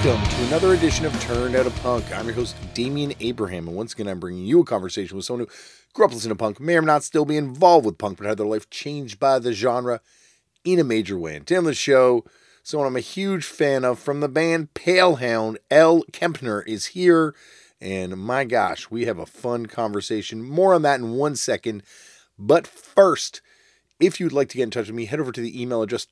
welcome to another edition of Turned Out a Punk. I'm your host, Damian Abraham, and once again, I'm bringing you a conversation with someone who grew up listening to punk, may or may not still be involved with punk, but had their life changed by the genre in a major way. And today on the show, someone I'm a huge fan of from the band Palehound, Elle Kempner, is here, and my gosh, we have a fun conversation. More on that in 1 second, but first, if you'd like to get in touch with me, head over to the email address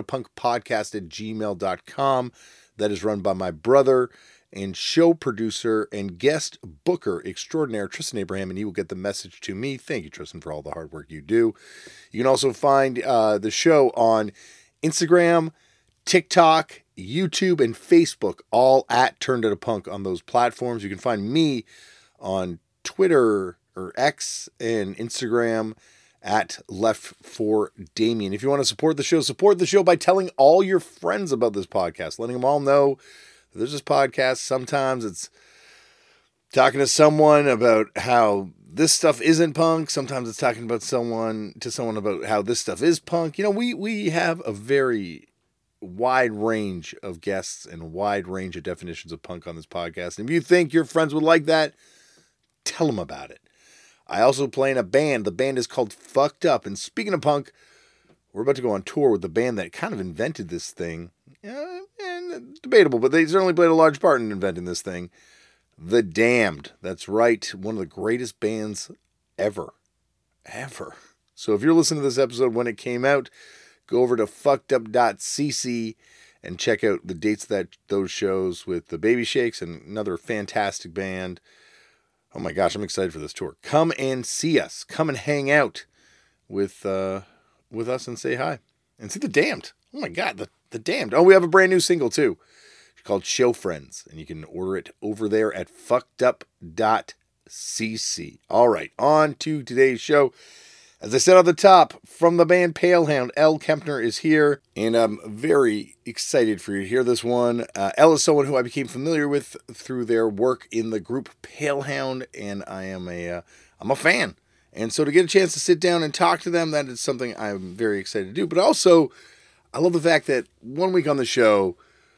turnedoutapunkpodcast@gmail.com. That is run by my brother and show producer and guest booker extraordinaire, Tristan Abraham, and he will get the message to me. Thank you, Tristan, for all the hard work you do. You can also find the show on Instagram, TikTok, YouTube, and Facebook, all at Turned Out a Punk on those platforms. You can find me on Twitter or X and Instagram at Left for Damien. If you want to support the show by telling all your friends about this podcast, letting them all know that there's this podcast. Sometimes it's talking to someone about how this stuff isn't punk. Sometimes it's talking about someone about how this stuff is punk. You know, we have a very wide range of guests and a wide range of definitions of punk on this podcast. And if you think your friends would like that, tell them about it. I also play in a band. The band is called Fucked Up. And speaking of punk, we're about to go on tour with the band that kind of invented this thing. And debatable, but they certainly played a large part in inventing this thing. The Damned. That's right. One of the greatest bands ever. So if you're listening to this episode when it came out, go over to fuckedup.cc and check out the dates of those shows with the Baby Shakes and another fantastic band. Oh my gosh, I'm excited for this tour. Come and see us. Come and hang out with us and say hi. And see The Damned. Oh my God, the Damned. Oh, we have a brand new single too. It's called Show Friends. And you can order it over there at fuckedup.cc. All right, on to today's show. As I said at the top, from the band Palehound, Elle Kempner is here, and I'm very excited for you to hear this one. Elle is someone who I became familiar with through their work in the group Palehound, and I'm a fan. And so to get a chance to sit down and talk to them, that is something I'm very excited to do. But also, I love the fact that 1 week on the show,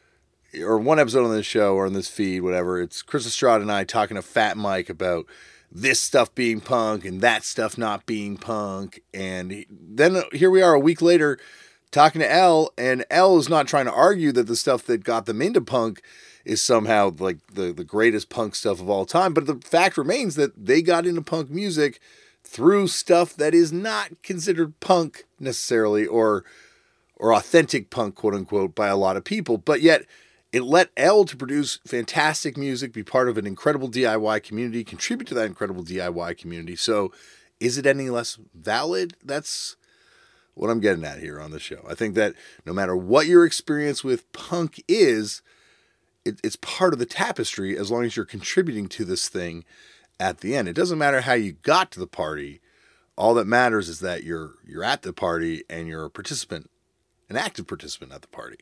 or one episode on this show, or on this feed, whatever, it's Chris Estrada and I talking to Fat Mike about this stuff being punk and that stuff not being punk. And then here we are a week later talking to Elle, and Elle is not trying to argue that the stuff that got them into punk is somehow like the greatest punk stuff of all time. But the fact remains that they got into punk music through stuff that is not considered punk necessarily, or authentic punk, quote unquote, by a lot of people. But yet it led Elle to produce fantastic music, be part of an incredible DIY community, contribute to that incredible DIY community. So is it any less valid? That's what I'm getting at here on the show. I think that no matter what your experience with punk is, it's part of the tapestry as long as you're contributing to this thing at the end. It doesn't matter how you got to the party. All that matters is that you're at the party and you're a participant, an active participant at the party.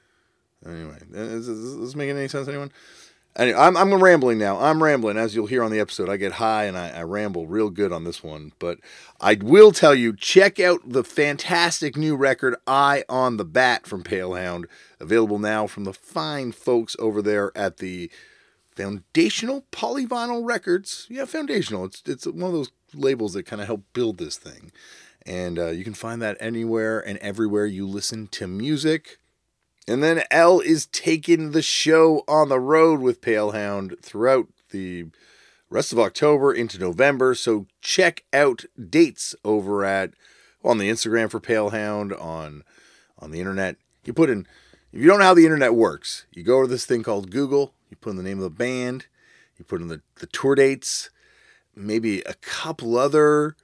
Anyway, is this making any sense, anyone? Anyway, I'm rambling now. I'm rambling. As you'll hear on the episode, I get high and I ramble real good on this one. But I will tell you, check out the fantastic new record, Eye on the Bat, from Palehound. Available now from the fine folks over there at the Foundational Polyvinyl Records. Yeah, Foundational. It's one of those labels that kind of help build this thing. And you can find that anywhere and everywhere you listen to music. And then Elle is taking the show on the road with Palehound throughout the rest of October into November. So check out dates over on the Instagram for Palehound, on the internet. You put in, if you don't know how the internet works, you go to this thing called Google, you put in the name of the band, you put in the tour dates, maybe a couple other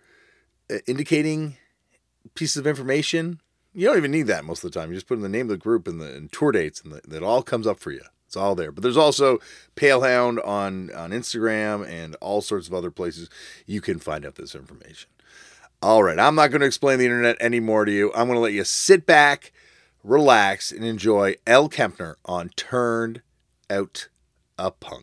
indicating pieces of information. You don't even need that most of the time. You just put in the name of the group and tour dates, and it all comes up for you. It's all there. But there's also Palehound on Instagram and all sorts of other places you can find out this information. All right, I'm not going to explain the internet anymore to you. I'm going to let you sit back, relax, and enjoy Elle Kempner on Turned Out a Punk.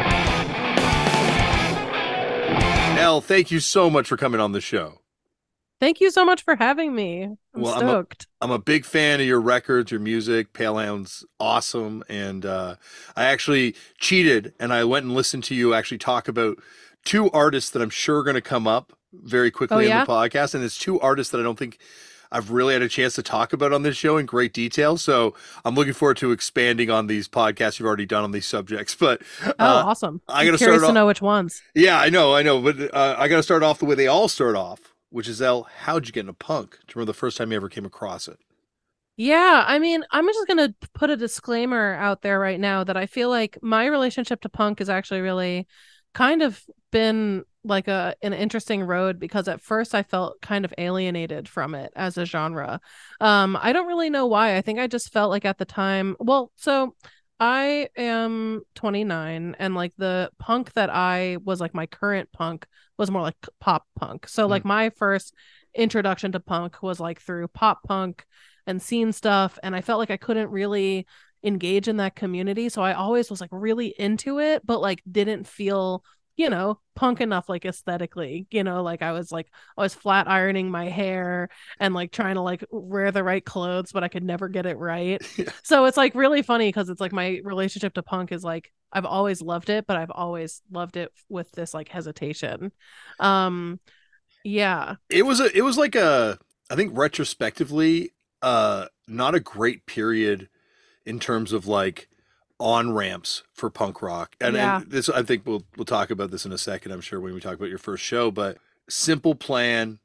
Elle, thank you so much for coming on the show. Thank you so much for having me. I'm Well, I'm a stoked. I'm a big fan of your records, your music. Palehound's awesome, and I actually cheated and I went and listened to you actually talk about two artists that I'm sure are going to come up very Oh quickly in the yeah? podcast, and it's two artists that I don't think I've really had a chance to talk about on this show in great detail. So I'm looking forward to expanding on these podcasts you've already done on these subjects. But Oh, uh, awesome. I I'm got to start curious to off. know which ones. Yeah, I know, but I got to start off the way they all start off, which is L. How'd you get into punk? Do you remember the first time you ever came across it? Yeah, I mean, I'm just gonna put a disclaimer out there right now that I feel like my relationship to punk has actually really kind of been like an interesting road because at first I felt kind of alienated from it as a genre. I don't really know why. I think I just felt like at the time, well, so I am 29 and like the punk that I was like my current punk was more like pop punk. So Mm. like my first introduction to punk was like through pop punk and seen stuff, and I felt like I couldn't really engage in that community, so I always was like really into it but like didn't feel punk enough, like aesthetically, like I was flat ironing my hair and like trying to like wear the right clothes but I could never get it right. So it's like really funny because it's like my relationship to punk is like I've always loved it but I've always loved it with this like hesitation. um yeah. It was like a I think retrospectively not a great period in terms of like on ramps for punk rock. And Yeah. this I think we'll talk about this in a second, I'm sure when we talk about your first show, but Simple Plan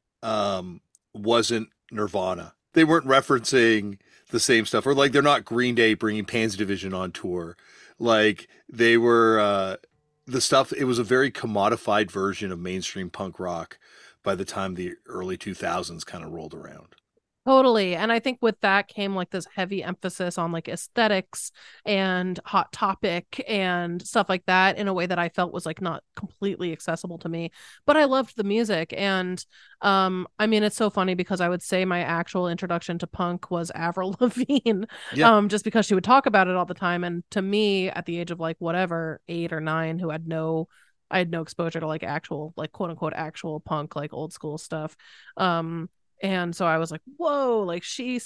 wasn't Nirvana. They weren't referencing the same stuff, or like they're not Green Day bringing Pansy Division on tour. Like they were the stuff, it was a very commodified version of mainstream punk rock by the time the early 2000s kind of rolled around. Totally. And I think with that came like this heavy emphasis on like aesthetics and hot topic and stuff like that in a way that I felt was like not completely accessible to me. But I loved the music. And I mean it's so funny because I would say my actual introduction to punk was Avril Lavigne, Yeah. just because she would talk about it all the time. And to me, at the age of like whatever, 8 or 9, who had no I had no exposure to like actual, like quote unquote actual punk, like old school stuff. Um, and so I was like, whoa, like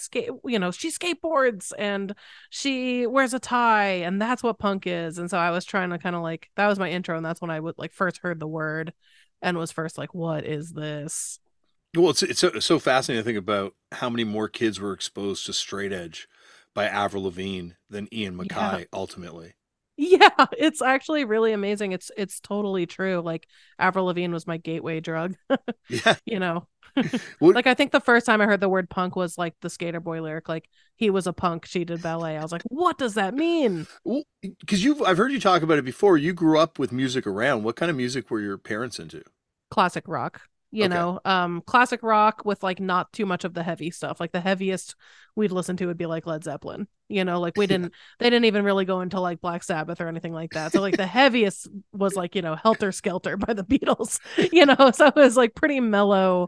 she skateboards and she wears a tie and that's what punk is. And so I was trying to kind of like, that was my intro. And that's when I would like first heard the word and was first like, what is this? Well, it's so fascinating to think about how many more kids were exposed to straight edge by Avril Lavigne than Ian Yeah. Mackay ultimately. Yeah, it's actually really amazing. It's totally true. Like Avril Lavigne was my gateway drug, Yeah. you know. What? Like I think the first time I heard the word punk was like the Skater Boy lyric, like he was a punk, she did ballet. I was like, what does that mean? Well, because you've I've heard you talk about it before. You grew up with music around. What kind of music were your parents into? Classic rock, Okay. classic rock with like not too much of the heavy stuff. Like the heaviest we'd listen to would be like Led Zeppelin, like Yeah. they didn't even really go into like Black Sabbath or anything like that. So like the heaviest was like Helter Skelter by the Beatles. So it was like pretty mellow.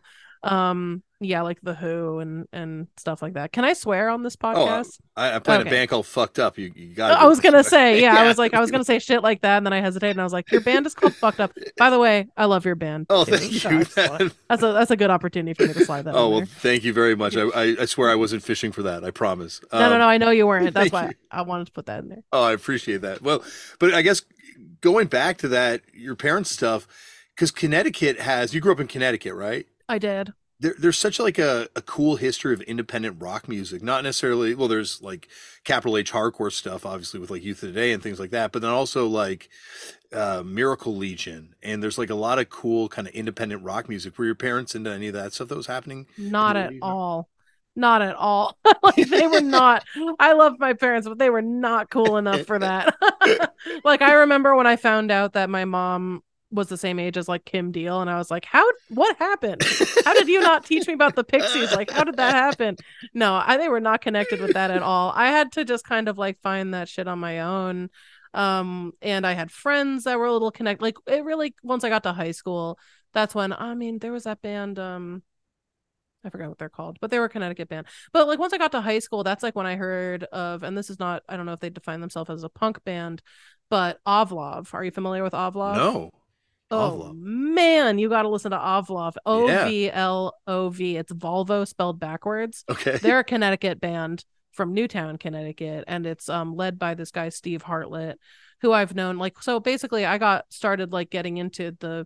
Yeah, like the Who and stuff like that. Can I swear on this Oh, podcast? I play in a Okay. band called Fucked Up. You got to be I able was to gonna swear. say, yeah, Yeah. I was gonna say shit like that, and then I hesitated, and I was like, "Your band is called Fucked Up." By the way, I love your band Oh, too, thank so you. that's a good opportunity for me to slide that Oh in well, there. thank you very much. I swear I wasn't fishing for that. I promise. No, no, no, I know you weren't. That's Thank why you. I wanted to put that in there. Oh, I appreciate that. Well, but I guess going back to that, your parents' stuff, because Connecticut has, you grew up in Connecticut, right? I did. There's such like a cool history of independent rock music. Not necessarily, well, there's like capital H hardcore stuff, obviously, with like Youth of Today and things like that, but then also like Miracle Legion. And there's like a lot of cool kind of independent rock music. Were your parents into any of that stuff that was happening in Not the at 80s? all. Not at all. Like they were not. I love my parents, but they were not cool enough for that. Like I remember when I found out that my mom was the same age as like Kim Deal, and I was like, "How? What happened? How did you not teach me about the Pixies? Like, how did that happen?" No, they were not connected with that at all. I had to just kind of like find that shit on my own. And I had friends that were a little connected. Like it really, once I got to high school, that's when I mean there was that band. I forgot what they're called, but they were a Connecticut band. But like once I got to high school, that's like when I heard of, and this is not, I don't know if they define themselves as a punk band, but Ovlov. Are you familiar with Ovlov? No. Oh Ovlov. man, you got to listen to Ovlov. Yeah. Ovlov. It's Volvo spelled backwards. Okay. They're a Connecticut band from Newtown, Connecticut, and it's led by this guy Steve Hartlett, who I've known. Like, so basically, I got started like getting into the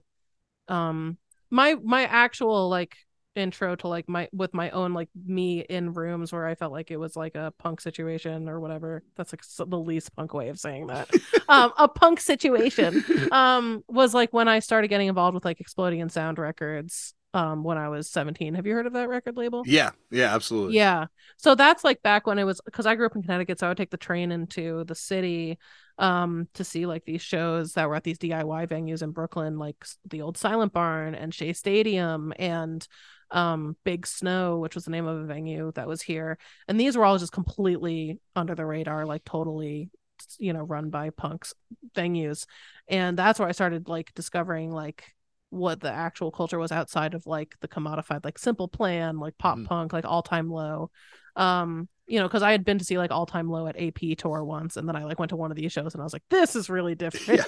my actual like intro to like my with my own like me in rooms where I felt like it was like a punk situation or whatever. That's like the least punk way of saying that. A punk situation was like when I started getting involved with like Exploding in Sound Records when I was 17. Have you heard of that record label? Yeah. Yeah. Absolutely. Yeah. So that's like back when it was because I grew up in Connecticut, so I would take the train into the city to see like these shows that were at these DIY venues in Brooklyn, like the old Silent Barn and Shea Stadium and Big Snow, which was the name of a venue that was here. And these were all just completely under the radar, like totally, run by punks venues. And that's where I started like discovering like what the actual culture was outside of like the commodified like Simple Plan, like pop punk, like All Time Low. Because I had been to see like All Time Low at AP tour once, and then I like went to one of these shows and I was like, this is really different.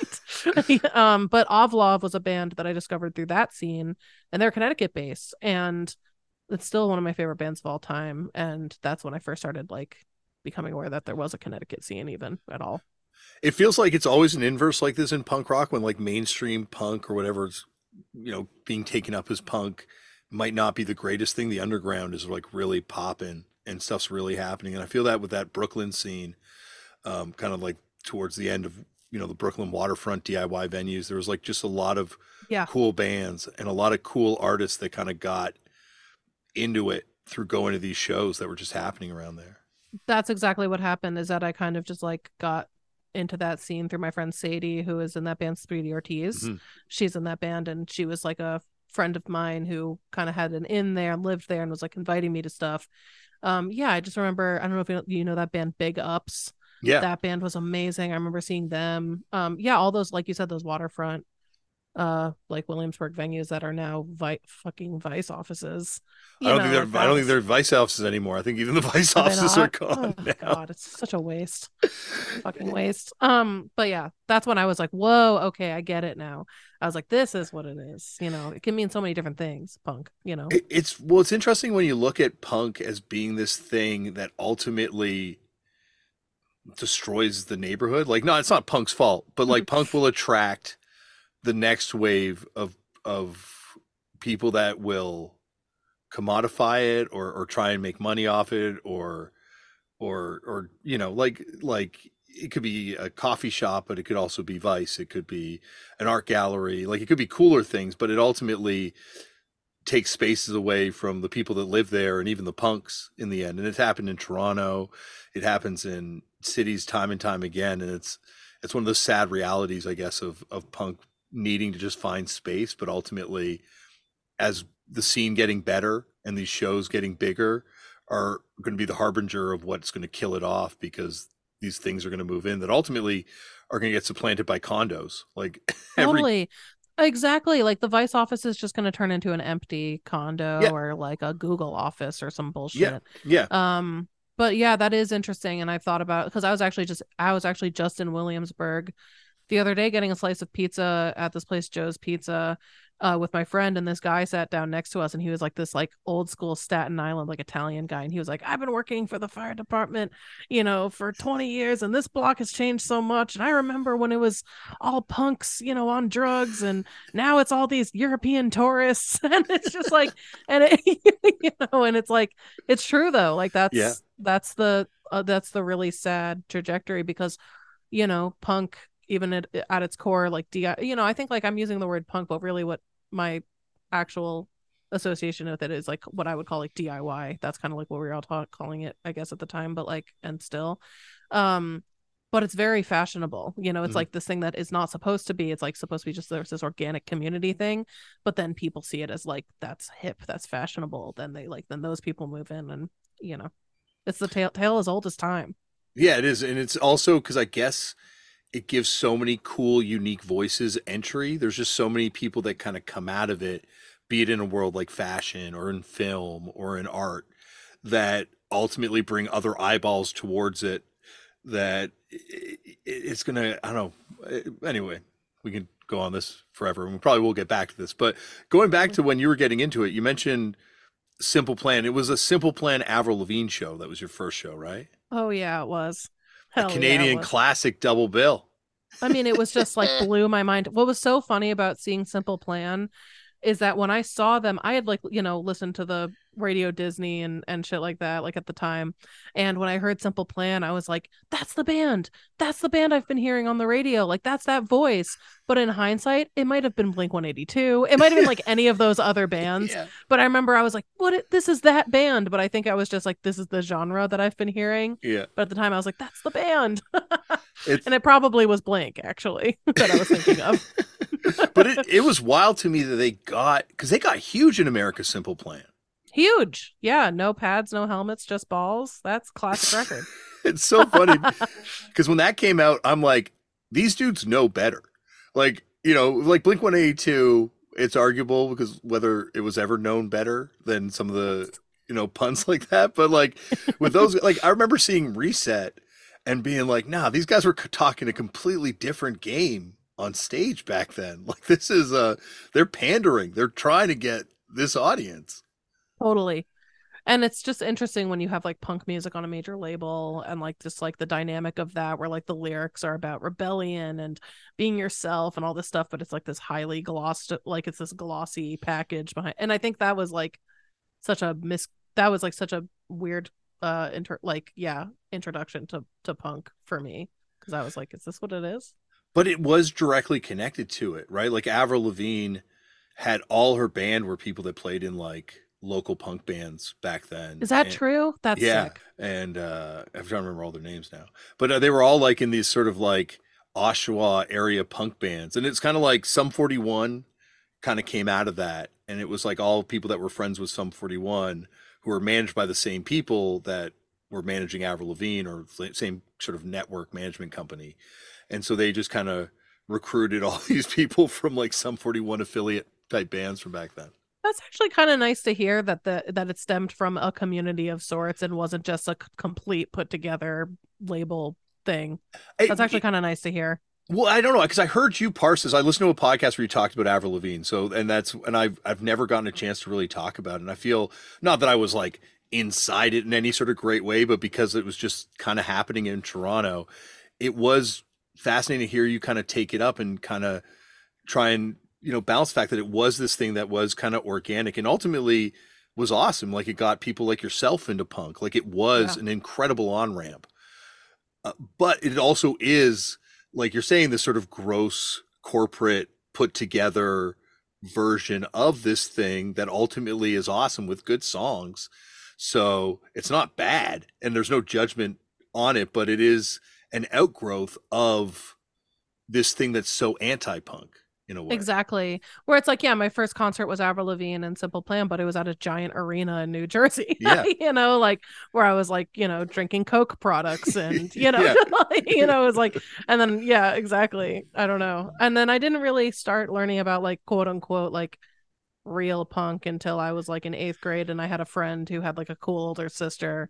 But Ovlov was a band that I discovered through that scene, and they're Connecticut based, and it's still one of my favorite bands of all time. And that's when I first started like becoming aware that there was a Connecticut scene even at all. It feels like it's always an inverse like this in punk rock when like mainstream punk or whatever is, being taken up as punk might not be the greatest thing. The underground is like really popping and stuff's really happening. And I feel that with that Brooklyn scene, kind of like towards the end of, the Brooklyn waterfront DIY venues, there was like just a lot of Yeah. cool bands and a lot of cool artists that kind of got into it through going to these shows that were just happening around there. That's exactly what happened, is that I kind of just like got into that scene through my friend Sadie, who is in that band Speedy Ortiz. Mm-hmm. She's in that band, and she was like a friend of mine who kind of had an inn there and lived there and was like inviting me to stuff. Yeah, I just remember, I don't know if you know that band Big Ups. Yeah. That band was amazing. I remember seeing them. Yeah, all those, like you said, those waterfront like Williamsburg venues that are now fucking Vice offices. I don't think they're Vice offices anymore. I think even the Vice Are they offices are not? gone Oh now. God, it's such a waste. Fucking waste. But yeah, that's when I was like, whoa, okay, I get it now. I was like, this is what it is. It can mean so many different things, punk. It's interesting when you look at punk as being this thing that ultimately destroys the neighborhood. Like, no, it's not punk's fault, but like punk will attract the next wave of people that will commodify it or try and make money off it or like it could be a coffee shop, but it could also be Vice. It could be an art gallery. Like it could be cooler things, but it ultimately takes spaces away from the people that live there and even the punks in the end. And it's happened in Toronto. It happens in cities time and time again. And it's one of those sad realities, I guess, of punk needing to just find space, but ultimately as the scene getting better and these shows getting bigger are going to be the harbinger of what's going to kill it off, because these things are going to move in that ultimately are going to get supplanted by condos. Like Totally. Exactly. Like the Vice office is just going to turn into an empty condo yeah, or like a Google office or some yeah, bullshit. yeah. But yeah, that is interesting. And I've thought about, because I was actually just in Williamsburg the other day getting a slice of pizza at this place, Joe's Pizza, with my friend, and this guy sat down next to us, and he was like this like old school Staten Island like Italian guy, and he was like, I've been working for the fire department for 20 years, and this block has changed so much, and I remember when it was all punks on drugs, and now it's all these European tourists. And it's just like, and and it's like, it's true though, like Yeah. that's the really sad trajectory, because punk, even at its core, like I think like I'm using the word punk, but really what my actual association with it is like what I would call like DIY. That's kind of like what we were all calling it, I guess, at the time, but like, and still, but it's very fashionable. It's like this thing that is not supposed to be. It's like supposed to be just there's this organic community thing, but then people see it as like that's hip, that's fashionable. Then those people move in, and it's the tale as old as time. Yeah, it is. And it's also because I guess it gives so many cool, unique voices entry. There's just so many people that kind of come out of it, be it in a world like fashion or in film or in art, that ultimately bring other eyeballs towards it. That it's going to, I don't know. Anyway, we can go on this forever, and we probably will get back to this. But going back to when you were getting into it, you mentioned Simple Plan. It was a Simple Plan Avril Lavigne show. That was your first show, right? Oh yeah, it was. A Hell yeah, it Canadian was. classic double bill. I mean, it was just like blew my mind. What was so funny about seeing Simple Plan is that when I saw them, I had like, listened to the Radio Disney and shit like that, like at the time. And when I heard Simple Plan, I was like, that's the band. That's the band I've been hearing on the radio. Like that's that voice. But in hindsight, it might have been Blink 182. It might have been like any of those other bands. Yeah. But I remember I was like, this is that band. But I think I was just like, this is the genre that I've been hearing. Yeah. But at the time I was like, that's the band. It's, And it probably was Blink, actually, that I was thinking of. but it was wild to me that because they got huge in America, Simple Plan. Huge. Yeah. No pads, no helmets, just balls. That's classic record. It's so funny because when that came out, I'm like, these dudes know better. Like, like Blink 182, it's arguable because whether it was ever known better than some of the, puns like that. But like with those, like I remember seeing Reset and being like, nah, these guys were talking a completely different game on stage back then. Like this is, they're pandering. They're trying to get this audience. Totally. And it's just interesting when you have like punk music on a major label and like just like the dynamic of that where like the lyrics are about rebellion and being yourself and all this stuff, but it's like this highly glossed, like it's this glossy package behind. And I think that was like such a weird introduction to punk for me, because I was like, is this what it is? But it was directly connected to it, right? Like Avril Lavigne had all her band were people that played in like local punk bands back then. Is that true? That's sick. And I'm trying to remember all their names now, but they were all like in these sort of like Oshawa area punk bands, and it's kind of like Sum 41 kind of came out of that, and it was like all people that were friends with Sum 41 who were managed by the same people that were managing Avril Lavigne, or same sort of network management company, and so they just kind of recruited all these people from like Sum 41 affiliate type bands from back then. That's actually kind of nice to hear that it stemmed from a community of sorts and wasn't just a complete put together label thing. That's actually kind of nice to hear. Well, I don't know, because I heard you parse this. I listened to a podcast where you talked about Avril Lavigne. And I've never gotten a chance to really talk about it. And I feel not that I was like inside it in any sort of great way, but because it was just kind of happening in Toronto, it was fascinating to hear you kind of take it up and kind of try and balance the fact that it was this thing that was kind of organic and ultimately was awesome. Like it got people like yourself into punk. Like it was an incredible on-ramp. But it also is, like you're saying, this sort of gross corporate put together version of this thing that ultimately is awesome with good songs. So it's not bad and there's no judgment on it, but it is an outgrowth of this thing that's so anti-punk. In a way. Exactly. Where it's like, yeah, my first concert was Avril Lavigne and Simple Plan, but it was at a giant arena in New Jersey. Yeah. Like where I was like, drinking Coke products and, it was like, and then, yeah, exactly. I don't know. And then I didn't really start learning about like, quote unquote, like real punk until I was like in 8th grade. And I had a friend who had like a cool older sister.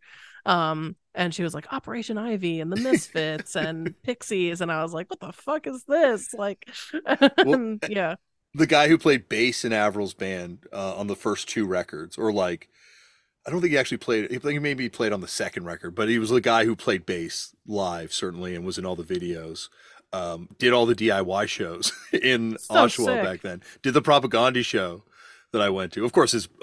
And she was like Operation Ivy and the Misfits and Pixies, and I was like, what the fuck is this? Like, well, yeah. The guy who played bass in Avril's band on the first 2 records, or like, I don't think he actually played. I think he maybe played on the second record, but he was the guy who played bass live, certainly, and was in all the videos. Did all the DIY shows in Oshawa back then. Did the Propaganda show that I went to. Of course, his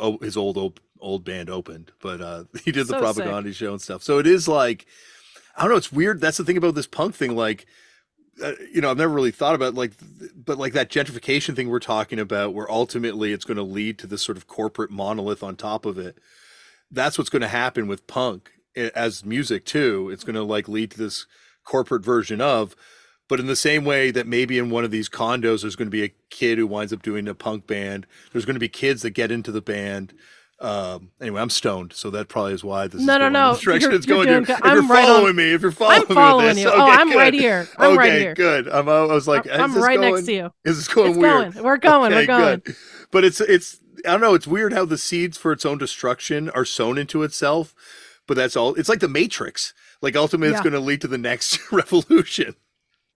old band opened, but he did the Propaganda show and stuff. So it is like, I don't know, it's weird. That's the thing about this punk thing. Like, I've never really thought about but like that gentrification thing we're talking about, where ultimately it's going to lead to this sort of corporate monolith on top of it. That's what's going to happen with punk as music too. It's going to like lead to this corporate version of, but in the same way that maybe in one of these condos, there's going to be a kid who winds up doing a punk band. There's going to be kids that get into the band. Anyway, I'm stoned, so that probably is why this is going in this direction it's going. If you're following me, I'm following you. Okay, I'm right here. I'm right here. Good. I was like, I'm right next to you. Is this going weird? We're going. We're going. Good. But it's I don't know. It's weird how the seeds for its own destruction are sown into itself. But that's all. It's like the Matrix. Like ultimately, it's going to lead to the next revolution.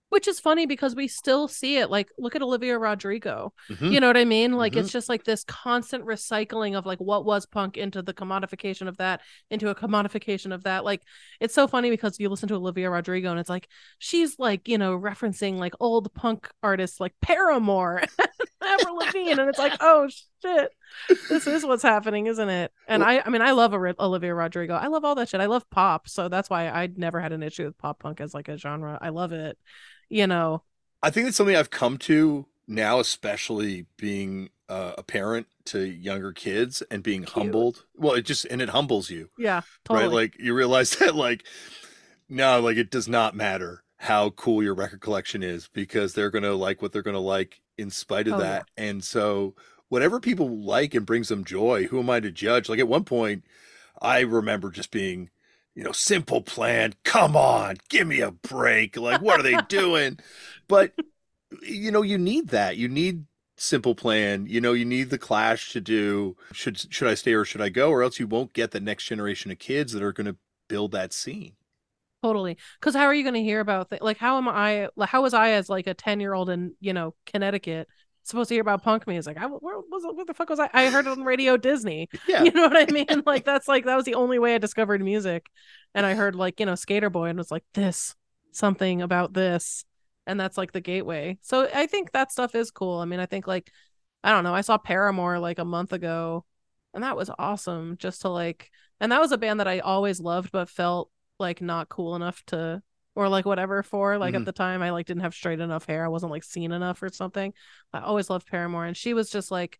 Which is funny because we still see it. Like, look at Olivia Rodrigo. Hmm. You know what I mean? Like, Hmm. it's just like this constant recycling of like what was punk into the commodification of that, into a commodification of that. Like, it's so funny because you listen to Olivia Rodrigo and it's like she's like, referencing like old punk artists like Paramore, Avril Lavigne, and it's like, oh shit, this is what's happening, isn't it? And I mean, I love Olivia Rodrigo. I love all that shit. I love pop, so that's why I never had an issue with pop punk as like a genre. I love it. You know, I think it's something I've come to now, especially being a parent to younger kids and being cute. humbled. Well, it humbles you, Yeah, right? totally. Like you realize that, like, no, like it does not matter how cool your record collection is because they're gonna like what they're gonna like in spite of Oh yeah. that. And so, whatever people like and brings them joy, who am I to judge? Like at one point, I remember just being, Simple Plan. Come on, give me a break. Like, what are they doing? But you need that. You need Simple Plan. You need the Clash to do. Should I stay or should I go? Or else you won't get the next generation of kids that are going to build that scene. Totally. Because how are you going to hear about like how was I as like a 10-year-old in Connecticut supposed to hear about punk music? What the fuck was I heard it on Radio Disney. Yeah. You know what I mean? Like that's like that was the only way I discovered music. And I heard like Skater Boy and was like this something about this, and that's like the gateway. So I think that stuff is cool. I mean, I think like I don't know, I saw Paramore like a month ago, and that was awesome just to like, and that was a band that I always loved but felt like not cool enough to, or like whatever for, like at Hmm. the time I like didn't have straight enough hair, I wasn't like seen enough or something. I always loved Paramore, and she was just like,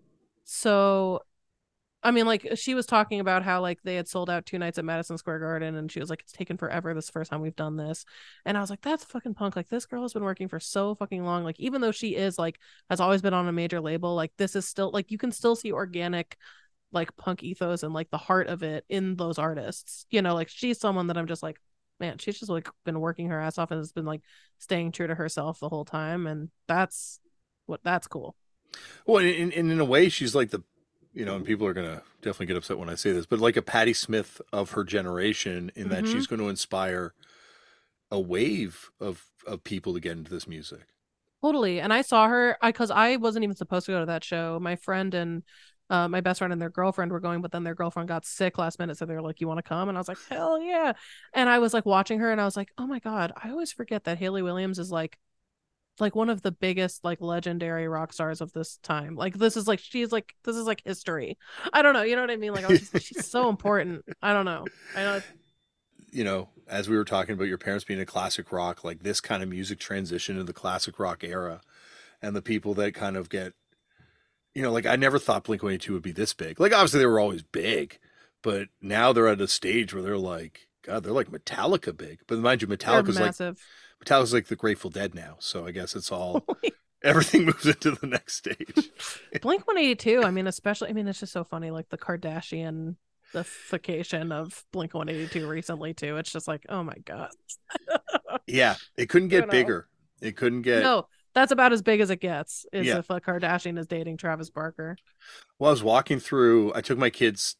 so I mean, like she was talking about how like they had sold out 2 nights at Madison Square Garden, and she was like, "It's taken forever. This is the first time we've done this," and I was like, "That's fucking punk. Like this girl has been working for so fucking long. Like even though she is like has always been on a major label, like this is still like you can still see organic like punk ethos and like the heart of it in those artists. Like she's someone that I'm just like, man, she's just like been working her ass off and has been like staying true to herself the whole time, and that's cool. Well, in a way, she's like and people are gonna definitely get upset when I say this, but like a Patti Smith of her generation, in that Mm-hmm. she's going to inspire a wave of people to get into this music. Totally. And I saw her because I wasn't even supposed to go to that show. My friend and my best friend and their girlfriend were going, but then their girlfriend got sick last minute. So they were like, "You want to come?" And I was like, "Hell yeah." And I was like watching her and I was like, "Oh my God, I always forget that Hayley Williams is like one of the biggest like legendary rock stars of this time. Like this is like history. I don't know, you know what I mean? Like I was just she's so important. I don't know. I know. As we were talking about your parents being a classic rock, like this kind of music transition to the classic rock era, and the people that kind of get, like I never thought Blink 182 would be this big. Like obviously they were always big, but now they're at a stage where they're like, God, they're like Metallica big. But mind you, They're massive. Metallica's like the Grateful Dead now. So I guess it's all everything moves into the next stage. Blink 182, I mean, especially, I mean, it's just so funny, like the Kardashian ification of Blink 182 recently, too. It's just like, oh my God. Yeah, it couldn't You get know? bigger. It couldn't get. No, that's about as big as it gets, is Yeah. if a Kardashian is dating Travis Barker. Well, I was walking through. I took my kids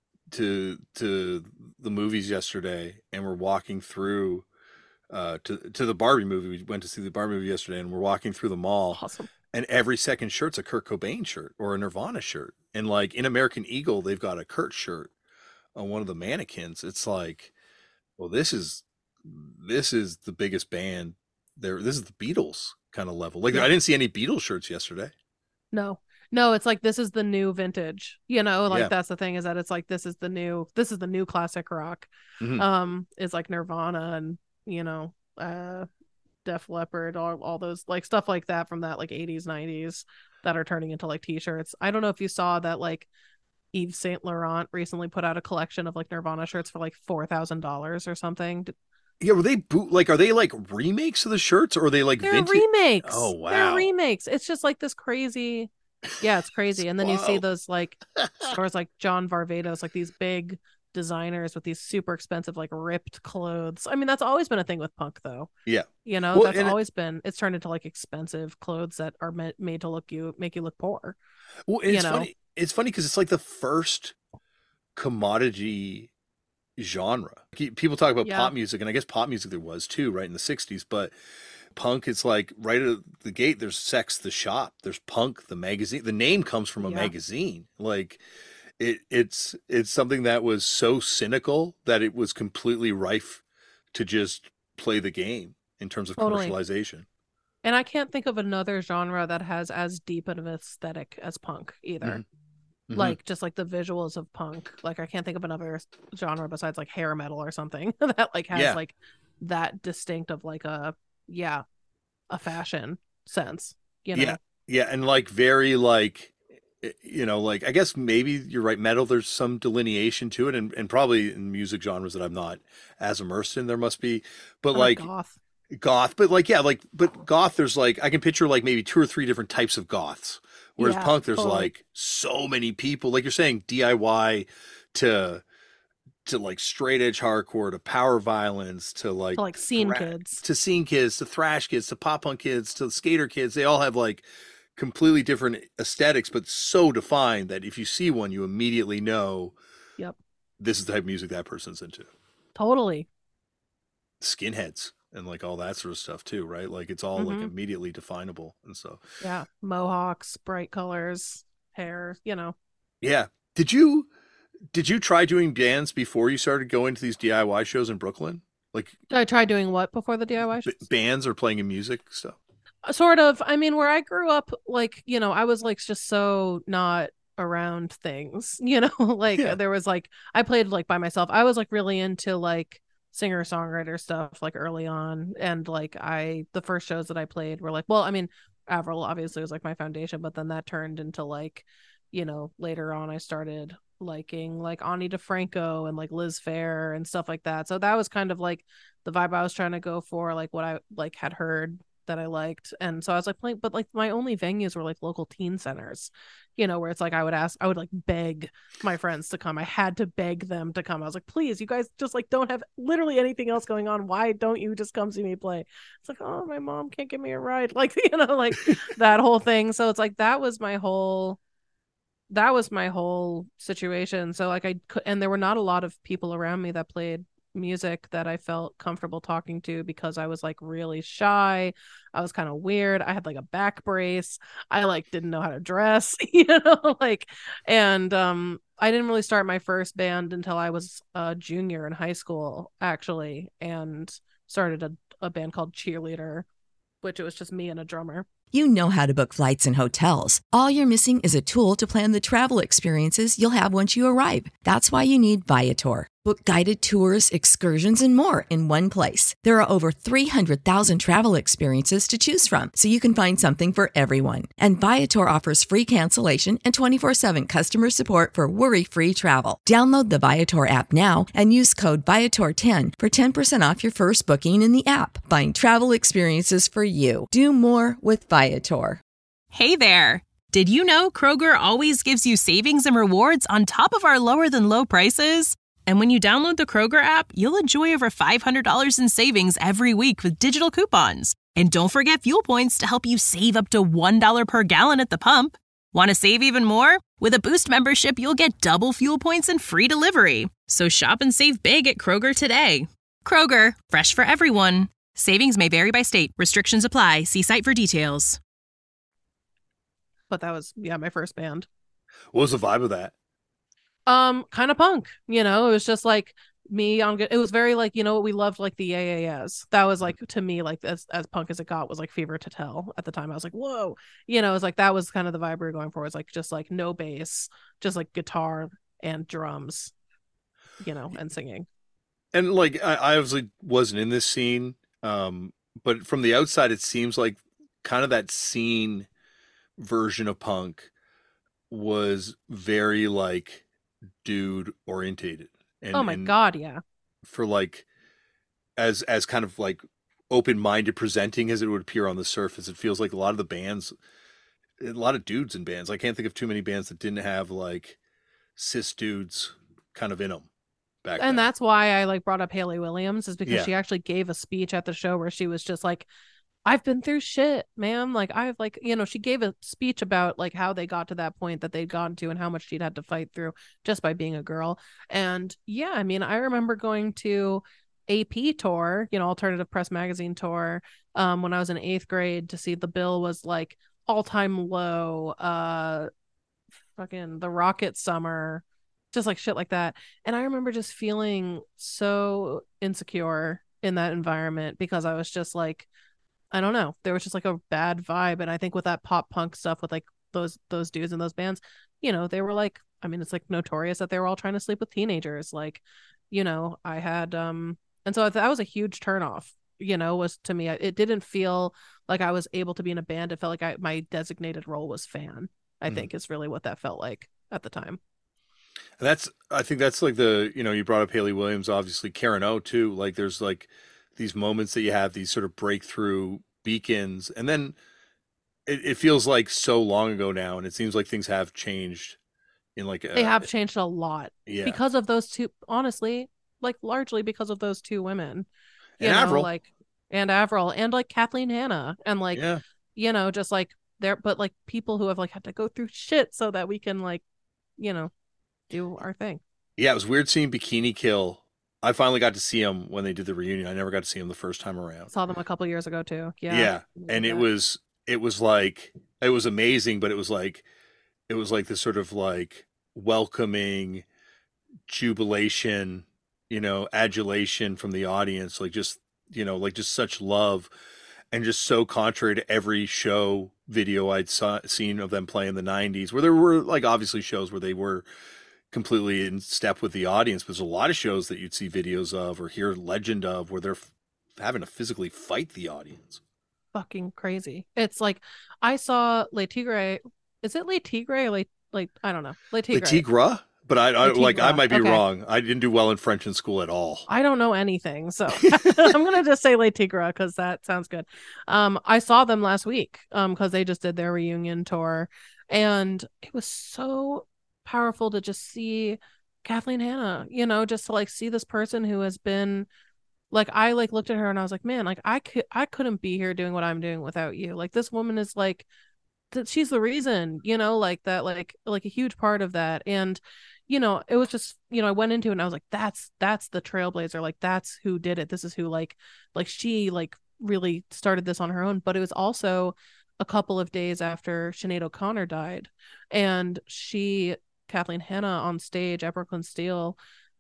to the movies yesterday, and we're walking through to the Barbie movie. We went to see the Barbie movie yesterday, and we're walking through the mall, Awesome. and every second shirt's a Kurt Cobain shirt or a Nirvana shirt, and like in American Eagle, they've got a Kurt shirt on one of the mannequins. It's like, well, this is the biggest band there. This is the Beatles kind of level. Like I Yeah. didn't see any Beatles shirts yesterday. No. No, it's like this is the new vintage. Like Yeah. that's the thing, is that it's like this is the new classic rock. Hmm. It's like Nirvana and, you know, uh Def Leppard, all those like stuff like that from that like 80s, 90s that are turning into like t-shirts. I don't know if you saw that like Yves Saint Laurent recently put out a collection of like Nirvana shirts for like $4,000 or something. Yeah, were they are they like remakes of the shirts or are they like They're vintage? Oh remakes. They're wow. remakes. It's just like this crazy. Yeah, it's It's crazy. And then you see wild. those like stores like John Varvatos, like these big designers with these super expensive, like ripped clothes. I mean, that's always been a thing with punk, though. Yeah. That's Well, always been, it's turned into like expensive clothes that are made to make you look poor, and you it's know? funny. It's funny because it's like the first commodity genre. People talk about Yeah. pop music, and I guess pop music there was too, right in the '60s. But punk, it's like right at the gate, there's Sex the Shop, there's Punk the magazine. The name comes from a Yeah, magazine. Like it's something that was so cynical that it was completely rife to just play the game in terms of totally. commercialization. And I can't think of another genre that has as deep of an aesthetic as punk either. Hmm. Hmm. Like just like the visuals of punk. Like I can't think of another genre besides like hair metal or something that like has Yeah, like that distinct of like a fashion sense, you yeah, know. yeah, and like very like like I guess maybe you're right. Metal, there's some delineation to it, and probably in music genres that I'm not as immersed in, there must be. But Ton of like goth. goth, but like yeah, like but goth, there's like I can picture like maybe two or three different types of goths. Whereas Yeah, punk, there's totally. like so many people, like you're saying, DIY to like straight edge hardcore to power violence to like To like scene kids. to scene kids to thrash kids to pop punk kids to skater kids. They all have like completely different aesthetics, but so defined that if you see one, you immediately know Yep. this is the type of music that person's into. Totally. Skinheads and like all that sort of stuff too, right? Like it's all like Mm-hmm. immediately definable. And so, Yeah. Mohawks, bright colors, hair, you know. yeah. Did you try doing bands before you started going to these DIY shows in Brooklyn? Like Did I try doing what before the DIY shows? bands or playing in music stuff? Sort of. I mean, where I grew up, like, I was like just so not around things, like Yeah. there was like I played like by myself. I was like really into like singer-songwriter stuff like early on. And like the first shows that I played were like, well, I mean, Avril obviously was like my foundation, but then that turned into like, later on I started liking like Ani DeFranco and like Liz Phair and stuff like that. So that was kind of like the vibe I was trying to go for, like what I like had heard that I liked. And so I was like playing, but like my only venues were like local teen centers, where it's like I would like beg my friends to come. I had to beg them to come. I was like, please, you guys just like don't have literally anything else going on. Why don't you just come see me play? It's like, oh, my mom can't give me a ride. Like, like that whole thing. So it's like that was my whole situation. So like I could, and there were not a lot of people around me that played music that I felt comfortable talking to because I was like really shy. I was kind of weird. I had like a back brace. I like didn't know how to dress, like, and I didn't really start my first band until I was a junior in high school actually, and started a band called Cheerleader, which it was just me and a drummer. You know how to book flights and hotels. All you're missing is a tool to plan the travel experiences you'll have once you arrive. That's why you need Viator. Book guided tours, excursions, and more in one place. There are over 300,000 travel experiences to choose from, so you can find something for everyone. And Viator offers free cancellation and 24/7 customer support for worry-free travel. Download the Viator app now and use code Viator10 for 10% off your first booking in the app. Find travel experiences for you. Do more with Viator. Hey there! Did you know Kroger always gives you savings and rewards on top of our lower than low prices? And when you download the Kroger app, you'll enjoy over $500 in savings every week with digital coupons. And don't forget fuel points to help you save up to $1 per gallon at the pump. Want to save even more? With a Boost membership, you'll get double fuel points and free delivery. So shop and save big at Kroger today. Kroger, fresh for everyone. Savings may vary by state. Restrictions apply. See site for details. But that was, yeah, my first band. What was the vibe of that? Kind of punk, it was just like me on good. It was very like, we loved like the AAS. That was like, to me, like as punk as it got was like Fever to Tell at the time. I was like, whoa, it was like, that was kind of the vibe we were going for. It's like, just like no bass, just like guitar and drums, and singing. And like I obviously wasn't in this scene, but from the outside, it seems like kind of that scene version of punk was very like dude orientated, and Oh my God, yeah. for like as kind of like open-minded presenting as it would appear on the surface, it feels like a lot of the bands, a lot of dudes in bands. I can't think of too many bands that didn't have like cis dudes kind of in them back And then. that's why I like brought up Haley Williams, is because Yeah. she actually gave a speech at the show where she was just like, I've been through shit, man. Like I've like, she gave a speech about like how they got to that point that they'd gotten to and how much she'd had to fight through just by being a girl. And yeah, I mean, I remember going to AP tour, Alternative Press Magazine tour, when I was in 8th grade, to see the bill was like all-time low, fucking the Rocket Summer, just like shit like that. And I remember just feeling so insecure in that environment because I was just like, I don't know, there was just like a bad vibe. And I think with that pop punk stuff with like those dudes in those bands, they were like, I mean, it's like notorious that they were all trying to sleep with teenagers. Like, I had and so that was a huge turnoff, was to me. It didn't feel like I was able to be in a band. It felt like my designated role was fan, I think is really what that felt like at the time. And I think that's like you brought up Hayley Williams, obviously Karen O too. Like there's like these moments that you have, these sort of breakthrough beacons. And then it feels like so long ago now. And it seems like things have changed in like, they have changed a lot because of those two, honestly, like largely because of those two women, and Avril. and Avril and like Kathleen Hanna and like, just like but like people who have like had to go through shit so that we can like, do our thing. Yeah, it was weird seeing Bikini Kill. I finally got to see them when they did the reunion. I never got to see them the first time around. Saw them a couple years ago too. Yeah. And it was like, it was amazing, but it was like this sort of like welcoming jubilation, adulation from the audience, like just, like just such love, and just so contrary to every show video I'd seen of them play in the 90s, where there were like obviously shows where they were completely in step with the audience, but there's a lot of shows that you'd see videos of or hear legend of where they're having to physically fight the audience. Fucking crazy. It's like I saw Le Tigre. Is it Le Tigre or like I don't know. Le Tigre. Le Tigre? But I might be wrong. I didn't do well in French in school at all. I don't know anything, so I'm gonna just say Le Tigre because that sounds good. I saw them last week because they just did their reunion tour, and it was so powerful to just see Kathleen Hanna. Just to like see this person who has been like, I like looked at her and I was like, man, like I couldn't be here doing what I'm doing without you. Like this woman is like, she's the reason, like that, like a huge part of that. And it was just, I went into it and I was like, that's the trailblazer. Like, that's who did it. This is who like she like really started this on her own. But it was also a couple of days after Sinead O'Connor died. And Kathleen Hanna on stage at Brooklyn Steel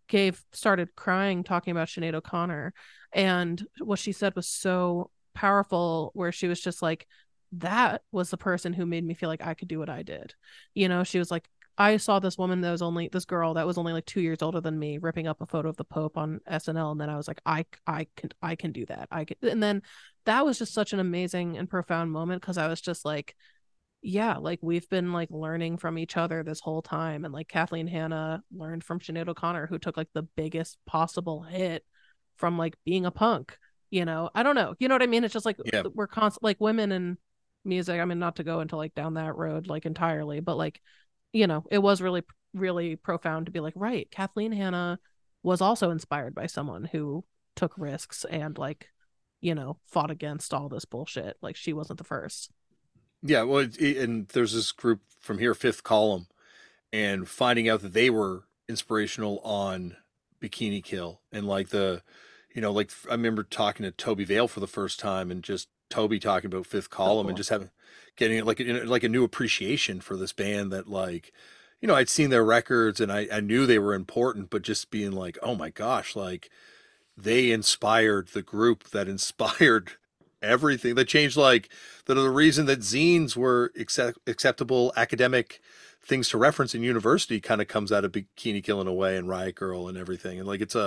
started crying, talking about Sinead O'Connor. And what she said was so powerful, where she was just like, that was the person who made me feel like I could do what I did. She was like, I saw this woman that was this girl that was only like 2 years older than me ripping up a photo of the Pope on SNL. And then I was like, I can do that. And then that was just such an amazing and profound moment, because I was just like, yeah, like we've been like learning from each other this whole time. And like Kathleen Hanna learned from Sinead O'Connor, who took like the biggest possible hit from like being a punk. I don't know. You know what I mean? It's just like, we're constant, like women in music. I mean, not to go into like down that road like entirely, but like, it was really, really profound to be like, right, Kathleen Hanna was also inspired by someone who took risks and like, fought against all this bullshit. Like she wasn't the first. Yeah, well, and there's this group from here, Fifth Column, and finding out that they were inspirational on Bikini Kill, and like like I remember talking to Toby Vale for the first time, and just Toby talking about Fifth Column, and just getting like a new appreciation for this band that like, I'd seen their records and I knew they were important, but just being like, oh my gosh, like they inspired the group that inspired everything, that changed like the reason that zines were acceptable academic things to reference in university kind of comes out of Bikini Kill in a way, and Riot Girl and everything. And like it's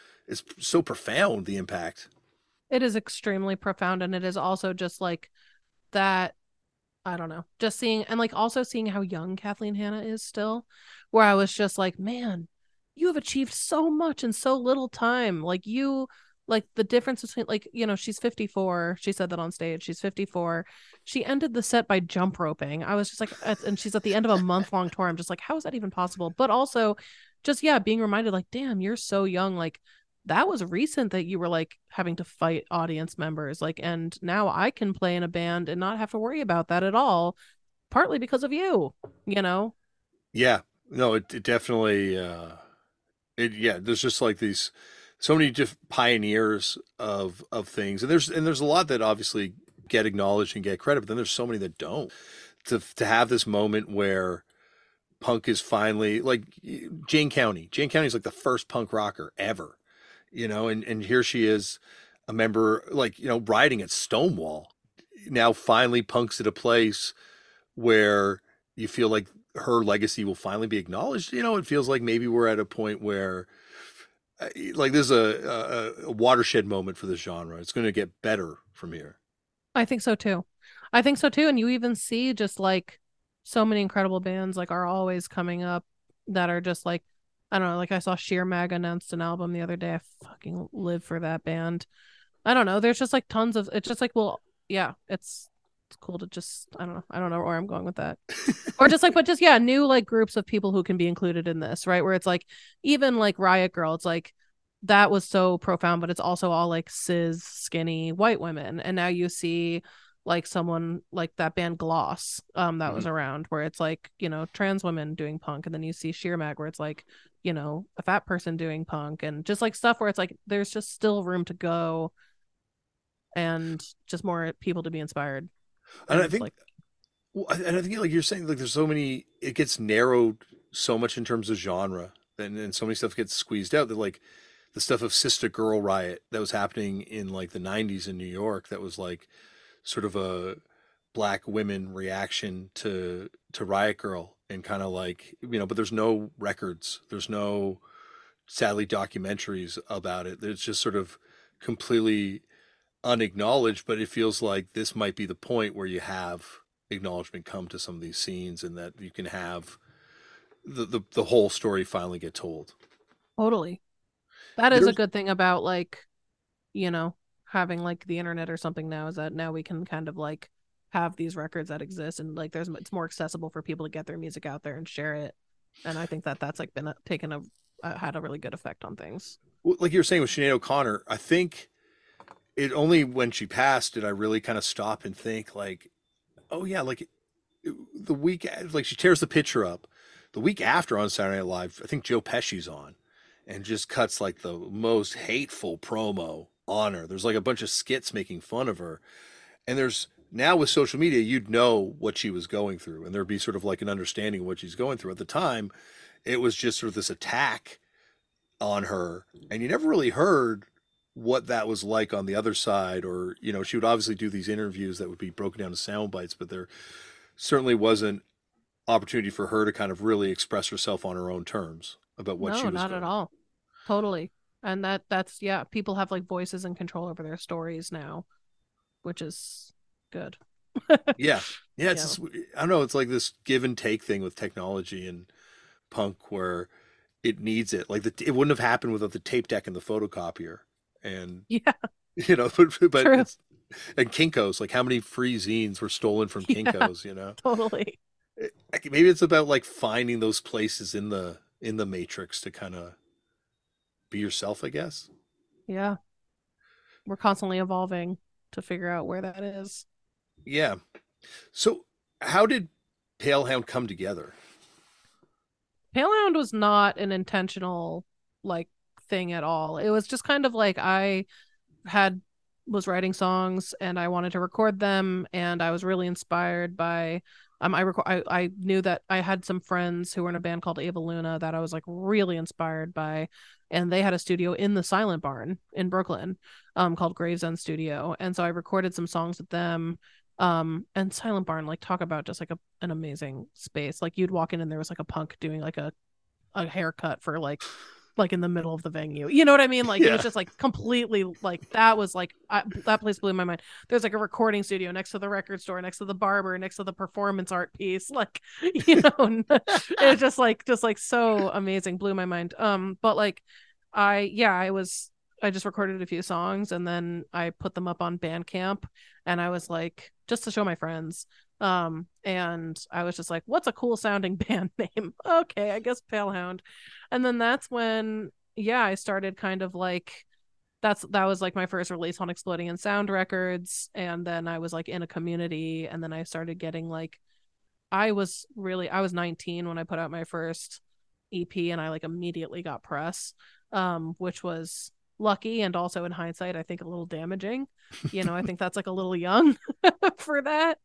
so profound, the impact. It is extremely profound, and it is also just like that, I don't know, just seeing, and like also seeing how young Kathleen Hanna is still, where I was just like, man, you have achieved so much in so little time. Like the difference between like, she's 54. She said that on stage. She's 54. She ended the set by jump roping. I was just like, and she's at the end of a month-long tour. I'm just like, how is that even possible? But also just, being reminded like, damn, you're so young. Like that was recent that you were like having to fight audience members. Like, and now I can play in a band and not have to worry about that at all. Partly because of you, Yeah. No, it definitely, there's just like these so many pioneers of things, and there's a lot that obviously get acknowledged and get credit, but then there's so many that don't. To have this moment where punk is finally like Jane County. Jane County is like the first punk rocker ever, and here she is, a member, like, riding at Stonewall. Now finally punk's at a place where you feel like her legacy will finally be acknowledged. It feels like maybe we're at a point where like there's a watershed moment for this genre. It's going to get better from here. I think so too. And you even see just like so many incredible bands like are always coming up that are just like, I don't know, like I saw Sheer Mag announced an album the other day. I fucking live for that band. I don't know. There's just like tons of, it's just like, well, yeah, it's cool to just, I don't know where I'm going with that. Or just like, but just, yeah, new like groups of people who can be included in this, right? Where it's like, even like Riot Grrrl, it's like, that was so profound, but it's also all like cis, skinny white women. And now you see like someone like that band Gloss that was around, where it's like, trans women doing punk. And then you see Sheer Mag, where it's like, a fat person doing punk, and just like stuff where it's like there's just still room to go and just more people to be inspired. And I think like you're saying, like there's so many, it gets narrowed so much in terms of genre, and so many stuff gets squeezed out, that like the stuff of Sister Girl Riot that was happening in like the 90s in New York, that was like sort of a black women reaction to Riot Grrrl, and kind of like, but there's no records, there's no, sadly, documentaries about it. It's just sort of completely unacknowledged, but it feels like this might be the point where you have acknowledgement come to some of these scenes, and that you can have the whole story finally get told. Totally. That is a good thing about like, having like the internet or something now, is that now we can kind of like have these records that exist, and like it's more accessible for people to get their music out there and share it. And I think that that's like been had a really good effect on things. Like you were saying with Sinead O'Connor, I think it only when she passed did I really kind of stop and think like, oh yeah, like the week, like she tears the picture up the week after on Saturday Night Live, I think Joe Pesci's on, and just cuts like the most hateful promo on her. There's like a bunch of skits making fun of her. And there's now with social media, you'd know what she was going through, and there'd be sort of like an understanding of what she's going through. At the time, it was just sort of this attack on her, and you never really heard what that was like on the other side. Or, she would obviously do these interviews that would be broken down to sound bites, but there certainly wasn't opportunity for her to kind of really express herself on her own terms about what she was not at all. Totally. And that's yeah, people have like voices and control over their stories now, which is good. Yeah. It's just, I don't know, it's like this give and take thing with technology and punk, where it needs it. Like it wouldn't have happened without the tape deck and the photocopier. And but it's, and Kinko's, like how many free zines were stolen from Kinko's, Totally. Maybe it's about like finding those places in the matrix to kind of be yourself, I guess. Yeah. We're constantly evolving to figure out where that is. Yeah. So how did Palehound come together? Palehound was not an intentional like thing at all. It was just kind of like I was writing songs and I wanted to record them, and I was really inspired by I knew that I had some friends who were in a band called Ava Luna that I was like really inspired by, and they had a studio in the Silent Barn in Brooklyn called Gravesend Studio, and so I recorded some songs with them. And Silent Barn, like talk about just like an amazing space. Like you'd walk in and there was like a punk doing like a haircut for like in the middle of the venue, you know what I mean? Like It was just like completely like that was like that place blew my mind. There's like a recording studio next to the record store, next to the barber, next to the performance art piece, like it's just like so amazing, blew my mind. But like I just recorded a few songs and then I put them up on Bandcamp, and I was like, just to show my friends. And I was just like, what's a cool sounding band name? Okay, I guess Palehound. And then that's when, I started kind of like, that was like my first release on Exploding in Sound Records. And then I was like in a community, and then I started getting like, I was 19 when I put out my first EP, and I like immediately got press, which was lucky, and also in hindsight, I think a little damaging. I think that's like a little young for that.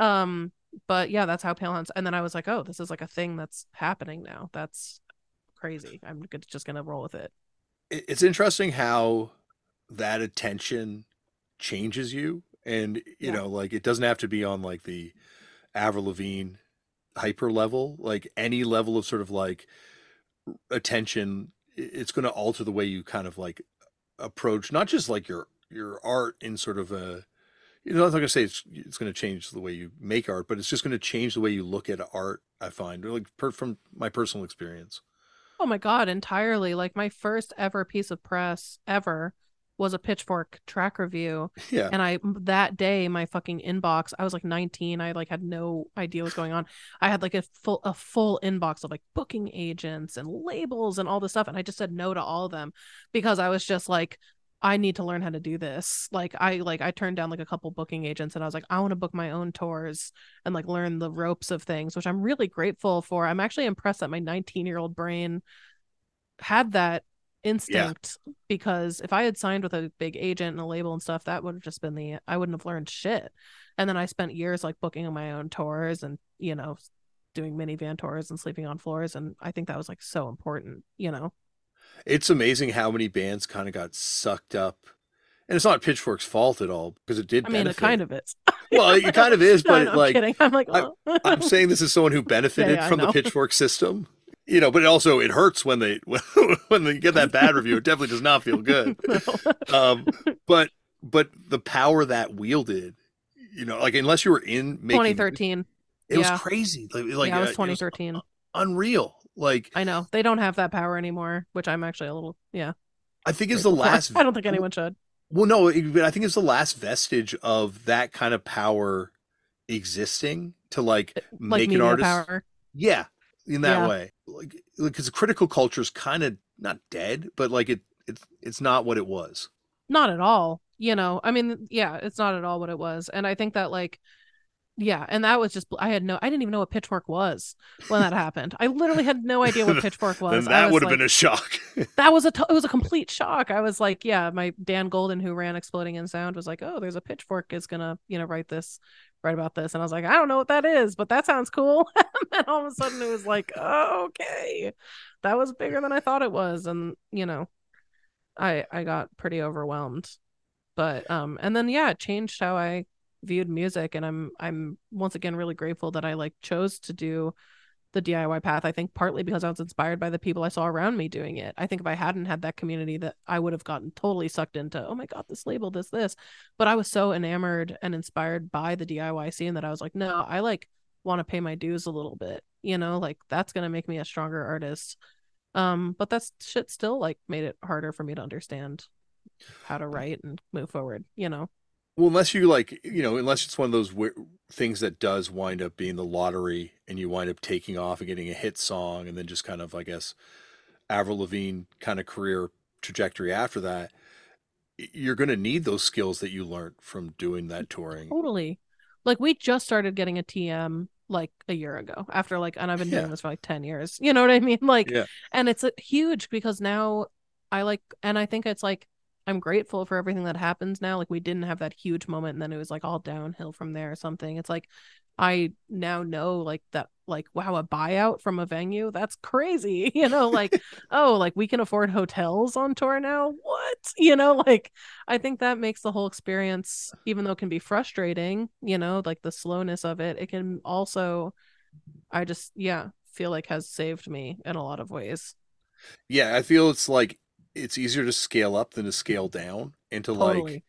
But yeah, that's how Pale Hounds. And then I was like, oh, this is like a thing that's happening now. That's crazy. I'm just gonna roll with it. It's interesting how that attention changes you, and like it doesn't have to be on like the Avril Lavigne hyper level, like any level of sort of like attention, it's going to alter the way you kind of like approach not just like your art in sort of a, I'm not going to say it's going to change the way you make art, but it's just going to change the way you look at art, I find, like from my personal experience. Oh my God, entirely. Like my first ever piece of press ever was a Pitchfork track review. Yeah. And that day, my fucking inbox, I was like 19. I like had no idea what was going on. I had like a full inbox of like booking agents and labels and all this stuff. And I just said no to all of them because I was just like, I need to learn how to do this. I turned down like a couple booking agents and I was like, I want to book my own tours and like learn the ropes of things, which I'm really grateful for. I'm actually impressed that my 19-year-old brain had that instinct, because if I had signed with a big agent and a label and stuff, that would have just been I wouldn't have learned shit. And then I spent years like booking my own tours and, doing minivan tours and sleeping on floors. And I think that was like so important, It's amazing how many bands kind of got sucked up, and it's not Pitchfork's fault at all because it did benefit. I mean, it kind of is. Well, it kind of is, but no, I'm kidding. I'm like, oh. I'm saying this as someone who benefited from the Pitchfork system, but it hurts when they get that bad review. It definitely does not feel good. But the power that wielded, like unless you were in making 2013, it was crazy. Like it was 2013, it was unreal. Like I know they don't have that power anymore, which I'm actually a little I think it's the last. I don't think anyone should. Well, no, but I think it's the last vestige of that kind of power existing to like make an artist. Power. Yeah, in that way, like because the critical culture is kind of not dead, but like it's not what it was. Not at all. I mean, yeah, it's not at all what it was, and I think that like. Yeah, and that was just I didn't even know what Pitchfork was when that happened. I literally had no idea what Pitchfork was. Then that would have been a shock. That was it was a complete shock. I was like, yeah, my Dan Golden, who ran Exploding in Sound, was like, oh, there's a Pitchfork is gonna write about this, and I was like, I don't know what that is, but that sounds cool. And then all of a sudden it was like, oh, okay, that was bigger than I thought it was, and I got pretty overwhelmed, but and then it changed how I viewed music, and I'm once again really grateful that I like chose to do the DIY path. I think partly because I was inspired by the people I saw around me doing it. I think if I hadn't had that community, that I would have gotten totally sucked into, oh my God, this label, this, but I was so enamored and inspired by the DIY scene that I was like, no, I like want to pay my dues a little bit, like that's going to make me a stronger artist. But that shit still like made it harder for me to understand how to write and move forward, Well, unless you unless it's one of those things that does wind up being the lottery and you wind up taking off and getting a hit song and then just kind of, I guess, Avril Lavigne kind of career trajectory after that, you're going to need those skills that you learned from doing that touring. Totally. Like we just started getting a TM like a year ago after and I've been doing this for like 10 years. You know what I mean? And it's huge because now and I think it's like, I'm grateful for everything that happens now. Like we didn't have that huge moment and then it was like all downhill from there or something. It's like I now know like that, like, wow, a buyout from a venue, that's crazy. Oh, like we can afford hotels on tour now. What? I think that makes the whole experience, even though it can be frustrating, like the slowness of it, it can also, I just feel like has saved me in a lot of ways. Yeah, I feel it's like it's easier to scale up than to scale down into totally.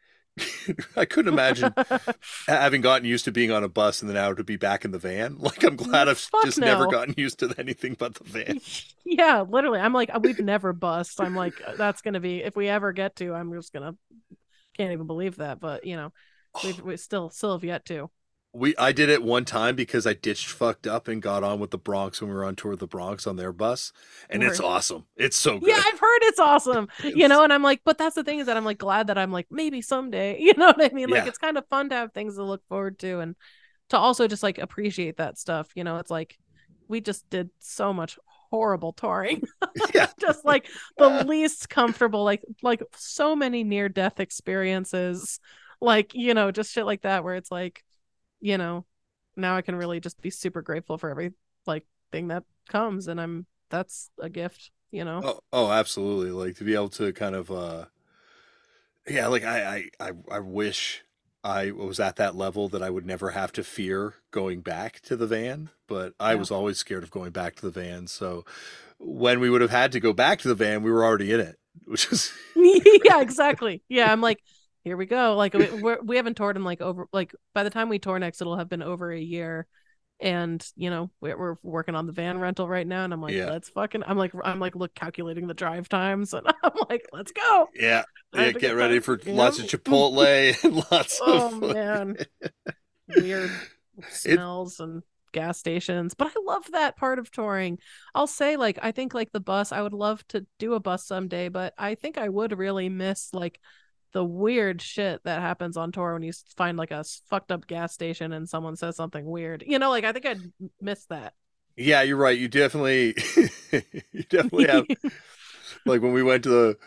I couldn't imagine having gotten used to being on a bus and then now to be back in the van. Like I'm glad I've never gotten used to anything but the van. Yeah, literally. I'm like, we've never bussed. I'm like, that's going to be, if we ever get to, I'm just going to, can't even believe that. But we still have yet to. I did it one time because I ditched Fucked Up and got on with the Bronx when we were on tour with the Bronx on their bus, and it's awesome. It's so good. Yeah, I've heard it's awesome. And I'm like, but that's the thing is that I'm like glad that I'm like maybe someday. You know what I mean? Like it's kind of fun to have things to look forward to and to also just like appreciate that stuff. It's like we just did so much horrible touring. Yeah. Just like the least comfortable, like so many near death experiences, like, you know, just shit like that, where it's like, you know, now I can really just be super grateful for every like thing that comes, and that's a gift, you know. Oh, absolutely. Like to be able to kind of yeah, like I wish I was at that level that I would never have to fear going back to the van, but I Yeah. was always scared of going back to the van. So when we would have had to go back to the van, we were already in it, which is Yeah, exactly. Yeah, I'm like, here we go. Like we haven't toured in like over, like by the time we tour next, it'll have been over a year. And you know, we're working on the van rental right now, and I'm like, Yeah. let's fucking, I'm like look, calculating the drive times, and I'm like, let's go. yeah. Time Yeah, to get ready for you lots know? of Chipotle and lots Oh of man, weird smells and gas stations. But I love that part of touring. I'll say, like, I think like the bus, I would love to do a bus someday, but I think I would really miss like the weird shit that happens on tour when you find like a fucked up gas station and someone says something weird. You know, like I think I'd miss that. Yeah, you're right. You definitely you definitely have like when we went to the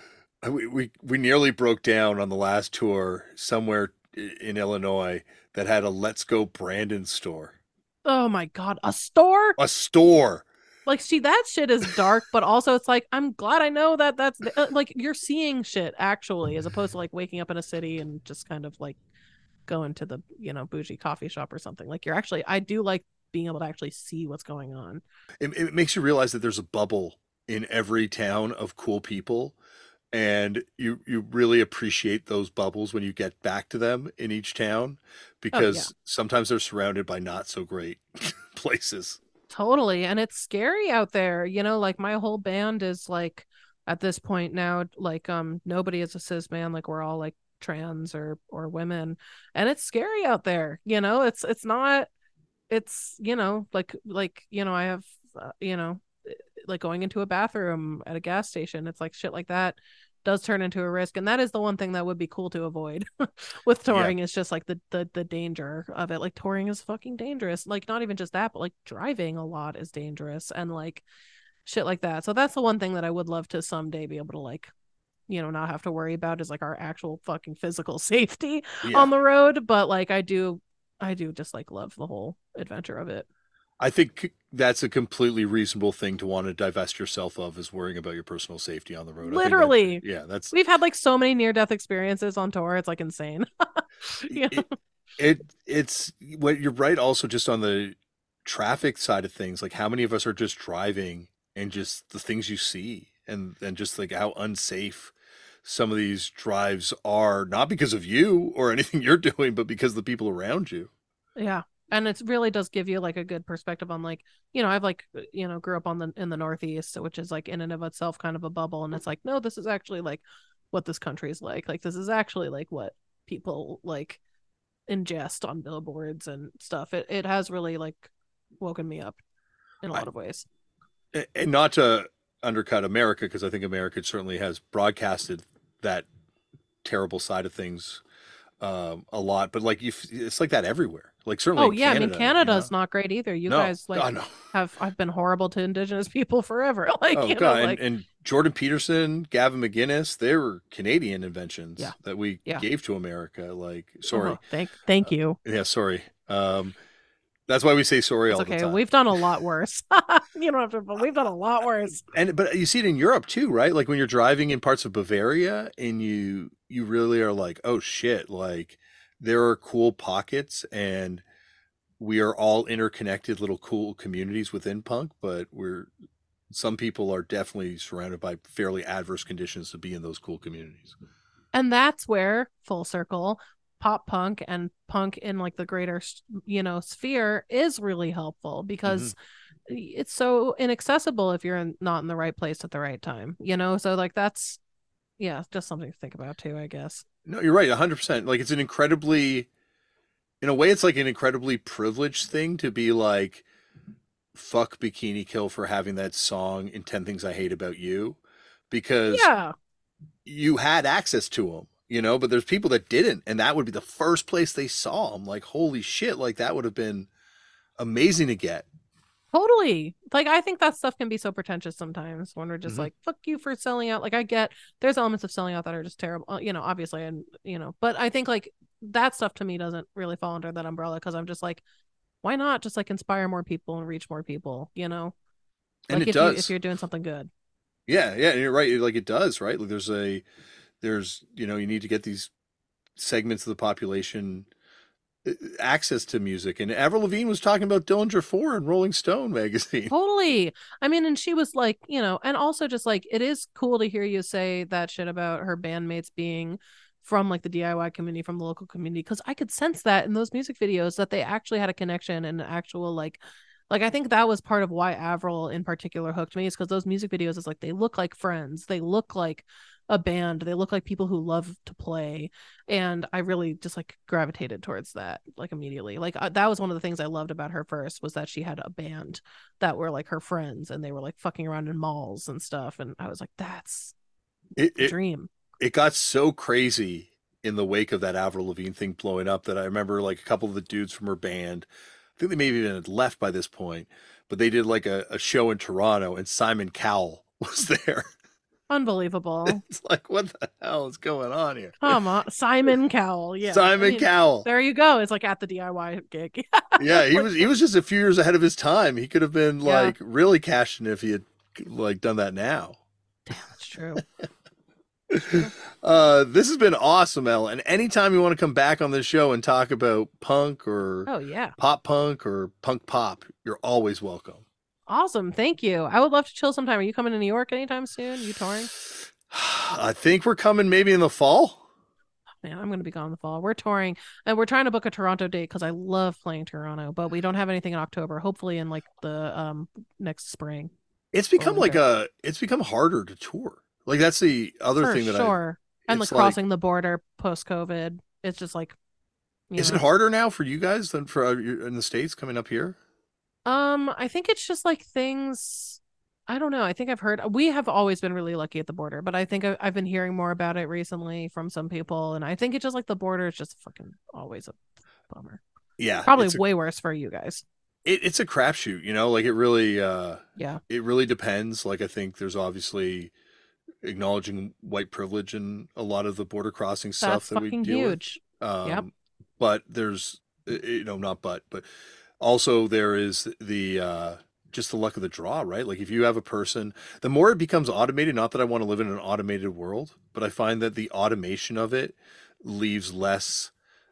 we nearly broke down on the last tour somewhere in Illinois that had a Let's Go Brandon store. Oh my God, a store? A store. Like, see, that shit is dark, but also it's like, I'm glad I know that that's like you're seeing shit actually, as opposed to like waking up in a city and just kind of like going to the, you know, bougie coffee shop or something. Like, you're actually, I do like being able to actually see what's going on. It makes you realize that there's a bubble in every town of cool people, and you really appreciate those bubbles when you get back to them in each town, because sometimes they're surrounded by not so great places. Totally. And it's scary out there. You know, like my whole band is like at this point now, like nobody is a cis man, like we're all like trans or women. And it's scary out there. You know, it's not, it's, you know, like, you know, I have you know, like going into a bathroom at a gas station, it's like shit like that does turn into a risk. And that is the one thing that would be cool to avoid with touring, is just like the danger of it. Like touring is fucking dangerous. Like not even just that, but like driving a lot is dangerous and like shit like that. So that's the one thing that I would love to someday be able to like, you know, not have to worry about, is like our actual fucking physical safety on the road. But like I do just like love the whole adventure of it. I think that's a completely reasonable thing to want to divest yourself of, is worrying about your personal safety on the road. Literally. That's, we've had like so many near-death experiences on tour. It's like insane. Yeah. It's what you're right. Also, just on the traffic side of things, like how many of us are just driving and just the things you see, and just like how unsafe some of these drives are, not because of you or anything you're doing, but because of the people around you. Yeah. And it really does give you like a good perspective on like, you know, I've like, you know, grew up in the Northeast, which is like in and of itself kind of a bubble. And it's like, no, this is actually like what this country is like. Like this is actually like what people like ingest on billboards and stuff. It has really like woken me up in a lot of ways. And not to undercut America, because I think America certainly has broadcasted that terrible side of things a lot, but like it's like that everywhere. Like certainly Canada, I mean Canada's you know? not great either. You No. guys like God, no. I've been horrible to Indigenous people forever. Like, oh you God, know, like... and Jordan Peterson, Gavin McGinnis, they were Canadian inventions that we gave to America. Like, sorry, thank you. Yeah, sorry. That's why we say sorry all the time. We've done a lot worse. You don't have to, but we've done a lot worse. But you see it in Europe too, right? Like when you're driving in parts of Bavaria, and you really are like, oh shit, like there are cool pockets, and we are all interconnected little cool communities within punk, but some people are definitely surrounded by fairly adverse conditions to be in those cool communities. And that's where, full circle, pop punk and punk in like the greater, you know, sphere is really helpful, because it's so inaccessible if you're not in the right place at the right time, you know? So like that's, just something to think about too, I guess. No, you're right. 100%. Like it's in a way, it's like an incredibly privileged thing to be like, fuck Bikini Kill for having that song in 10 Things I Hate About You, because you had access to them, you know, but there's people that didn't, and that would be the first place they saw them. Like, holy shit, like that would have been amazing to get. Totally. Like, I think that stuff can be so pretentious sometimes when we're just Mhm. like, fuck you for selling out. Like, I get there's elements of selling out that are just terrible, obviously. And, but I think like that stuff to me doesn't really fall under that umbrella because I'm just like, why not just like inspire more people and reach more people, And Like, it if does. you're doing something good. Yeah, yeah, you're right. Like it does, right? Like there's you need to get these segments of the population access to music. And Avril Lavigne was talking about Dillinger 4 in Rolling Stone magazine. Totally. I mean, and she was like, and also just like it is cool to hear you say that shit about her bandmates being from like the DIY community, from the local community, because I could sense that in those music videos that they actually had a connection and actual like I think that was part of why Avril in particular hooked me, is because those music videos is like they look like friends, they look like a band, they look like people who love to play, and I really just like gravitated towards that like immediately. Like that was one of the things I loved about her first, was that she had a band that were like her friends and they were like fucking around in malls and stuff, and I was like, that's It the it dream. it got so crazy in the wake of that Avril Lavigne thing blowing up that I remember like a couple of the dudes from her band, I think they maybe even had left by this point, but they did like a show in Toronto and Simon Cowell was there. Unbelievable. It's like, what the hell is going on here? Come on, Simon Cowell. Yeah, I Simon mean, Cowell. there you go. It's like at the DIY gig. Yeah, he was just a few years ahead of his time. He could have been Yeah. like really cashing if he had like done that now. That's true. This has been awesome, Elle. And anytime you want to come back on this show and talk about punk or Oh yeah. pop punk or punk pop, you're always welcome. Awesome. Thank you. I would love to chill sometime. Are you coming to New York anytime soon? You touring? I think we're coming maybe in the fall. Man, I'm going to be gone in the fall. We're touring and we're trying to book a Toronto date because I love playing Toronto, but we don't have anything in October. Hopefully in like the next spring. It's become like winter. it's become harder to tour. Like that's the other For thing that sure. And like it's like, crossing the border post COVID. It's just like, is it harder now for you guys than for in the States coming up here? I think it's just like things. I don't know. I think I've heard we have always been really lucky at the border, but I think I've been hearing more about it recently from some people, and I think it's just like the border is just fucking always a bummer. Yeah, Probably way worse for you guys. It's a crapshoot, like it really Yeah. it really depends. Like I think there's obviously acknowledging white privilege in a lot of the border crossing stuff That's that we fucking deal huge. with. Yep. But there's not but also there is the just the luck of the draw, right? Like if you have a person, the more it becomes automated, not that I want to live in an automated world, but I find that the automation of it leaves less,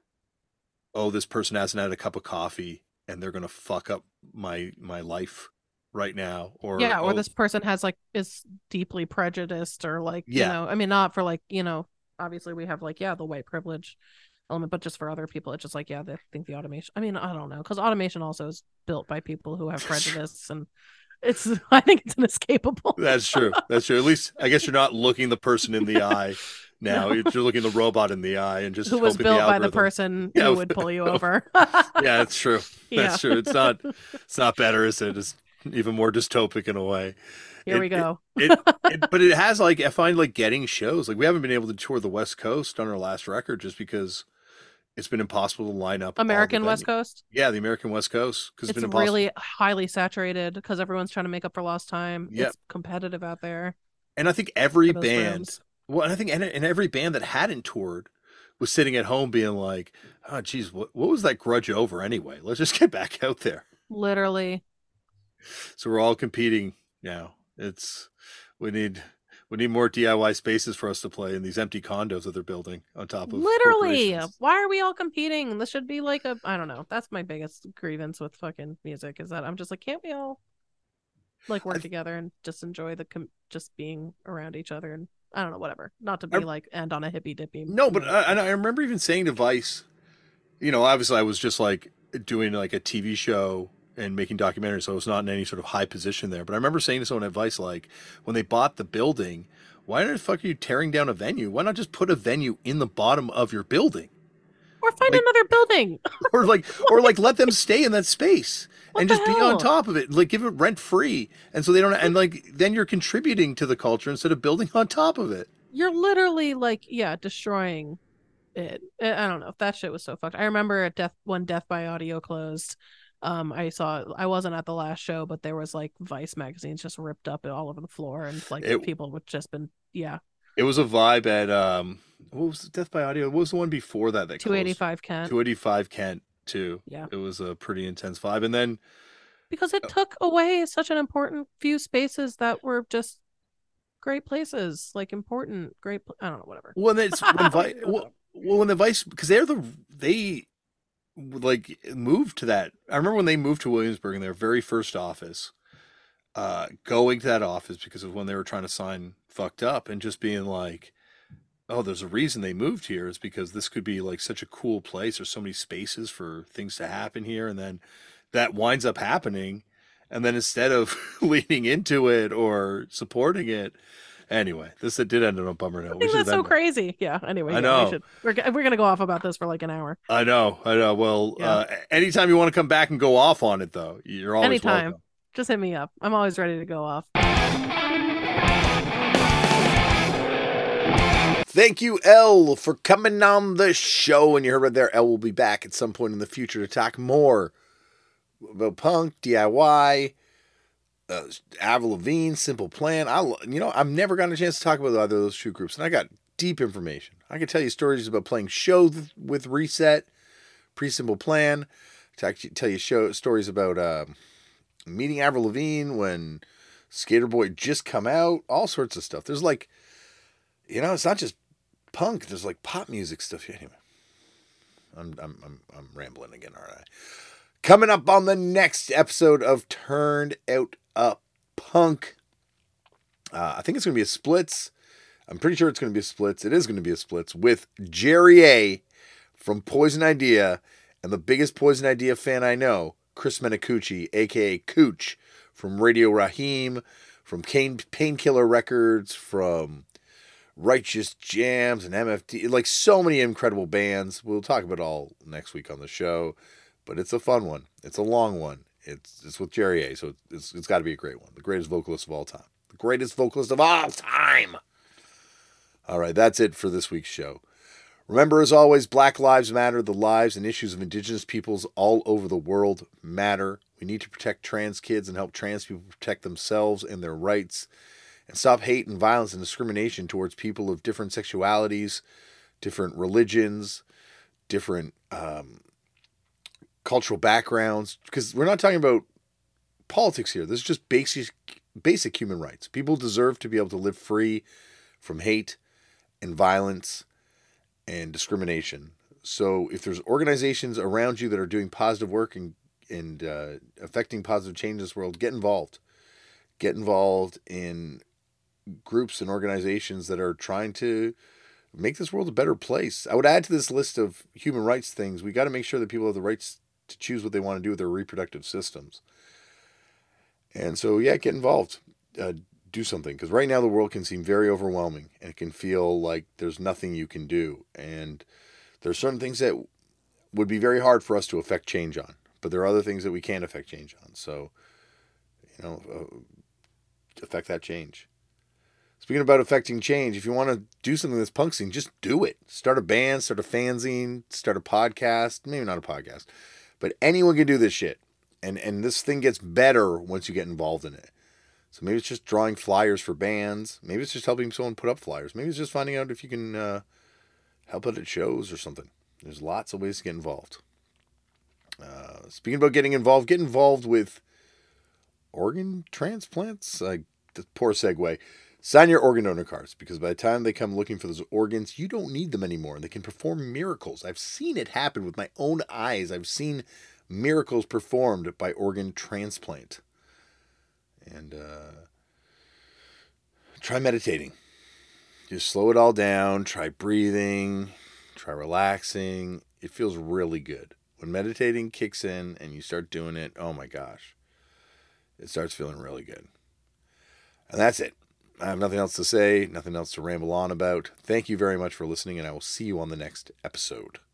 oh, this person hasn't had a cup of coffee and they're going to fuck up my life right now, or Yeah, or oh, this person has like is deeply prejudiced, or like, yeah, I mean, not for like, obviously we have like, yeah, the white privilege element, but just for other people, it's just like, yeah, they think the automation. I mean, I don't know, because automation also is built by people who have prejudice, and I think it's inescapable. that's true. That's true. At least I guess you're not looking the person in the eye now. No. You're looking the robot in the eye and just Who was hoping built the by the algorithm. person Yeah. who would pull you over. Yeah, that's true. Yeah. That's true. It's not better, is it? It's even more dystopic in a way. Here we go. But it has like I find like getting shows. Like we haven't been able to tour the West Coast on our last record just because it's been impossible to line up all the American West venues. Coast. Yeah, the American West Coast, because It's been impossible. really highly saturated because everyone's trying to make up for lost time. Yep. It's competitive out there. And I think every for those band, rooms. well, and I think and every band that hadn't toured was sitting at home being like, "Oh, geez, what was that grudge over anyway? Let's just get back out there." Literally. So we're all competing now. We need more DIY spaces for us to play in these empty condos that they're building on top of Literally. corporations. Why are we all competing? This should be like I don't know. That's my biggest grievance with fucking music, is that I'm just like, can't we all like work together and just enjoy just being around each other, and I don't know, whatever. Not to be like end on a hippy dippy. No, but I remember even saying to Vice, obviously I was just like doing like a TV show and making documentaries, so I was not in any sort of high position there. But I remember saying to someone at Vice, like, when they bought the building, why the fuck are you tearing down a venue? Why not just put a venue in the bottom of your building? Or find another building. or let them stay in that space and just be on top of it. Like give it rent free. And so they don't, and like, then you're contributing to the culture instead of building on top of it. You're literally like, yeah, destroying it. I don't know. That shit was so fucked. I remember when Death by Audio closed, I wasn't at the last show, but there was like Vice magazines just ripped up all over the floor, and like people would just been It was a vibe at what was Death by Audio? What was the one before that 285 Kent. 285 Kent too. Yeah. It was a pretty intense vibe. And then because it took away such an important few spaces that were just great places, like important, great. I don't know, whatever. Well, it's when the Vice, because they like moved to that. I remember when they moved to Williamsburg in their very first office, going to that office because of when they were trying to sign Fucked Up and just being like, oh, there's a reason they moved here is because this could be like such a cool place. There's so many spaces for things to happen here. And then that winds up happening. And then instead of leaning into it or supporting it, anyway, this did end on a bummer note. I think that's so crazy. Yeah. Anyway, I know. We're going to go off about this for like an hour. I know. Well, anytime you want to come back and go off on it, though, you're always welcome. Just hit me up. I'm always ready to go off. Thank you, Elle, for coming on the show. And you heard right there, Elle will be back at some point in the future to talk more about punk, DIY, Avril Lavigne, Simple Plan. I've never gotten a chance to talk about either of those two groups, and I got deep information. I can tell you stories about playing shows with Reset, pre-Simple Plan. Tell you stories about meeting Avril Lavigne when Skater Boy just come out. All sorts of stuff. There's like, it's not just punk. There's like pop music stuff. Anyway, I'm rambling again, aren't I? Coming up on the next episode of Turned Out a Punk. I think it's going to be a splits. I'm pretty sure it's going to be a splits. It is going to be a splits with Jerry A from Poison Idea and the biggest Poison Idea fan I know, Chris Menicucci, a.k.a. Cooch, from Radio Raheem, from Painkiller Records, from Righteous Jams and MFD, like so many incredible bands. We'll talk about it all next week on the show. But it's a fun one. It's a long one. It's with Jerry A, so it's got to be a great one. The greatest vocalist of all time. The greatest vocalist of all time. All right, that's it for this week's show. Remember, as always, Black Lives Matter. The lives and issues of Indigenous peoples all over the world matter. We need to protect trans kids and help trans people protect themselves and their rights. And stop hate and violence and discrimination towards people of different sexualities, different religions, different cultural backgrounds, because we're not talking about politics here. This is just basic human rights. People deserve to be able to live free from hate and violence and discrimination. So if there's organizations around you that are doing positive work and affecting positive change in this world, get involved. Get involved in groups and organizations that are trying to make this world a better place. I would add to this list of human rights things, we got to make sure that people have the rights to choose what they want to do with their reproductive systems. And so, get involved. Do something. Because right now the world can seem very overwhelming. And it can feel like there's nothing you can do. And there's certain things that would be very hard for us to affect change on. But there are other things that we can affect change on. So, affect that change. Speaking about affecting change, if you want to do something in this punk scene, just do it. Start a band, start a fanzine, start a podcast. Maybe not a podcast. But anyone can do this shit. And this thing gets better once you get involved in it. So maybe it's just drawing flyers for bands. Maybe it's just helping someone put up flyers. Maybe it's just finding out if you can help out at shows or something. There's lots of ways to get involved. Speaking about getting involved, get involved with organ transplants. Poor segue. Sign your organ donor cards, because by the time they come looking for those organs, you don't need them anymore. They can perform miracles. I've seen it happen with my own eyes. I've seen miracles performed by organ transplant. And try meditating. Just slow it all down. Try breathing. Try relaxing. It feels really good. When meditating kicks in and you start doing it, oh my gosh, it starts feeling really good. And that's it. I have nothing else to say, nothing else to ramble on about. Thank you very much for listening, and I will see you on the next episode.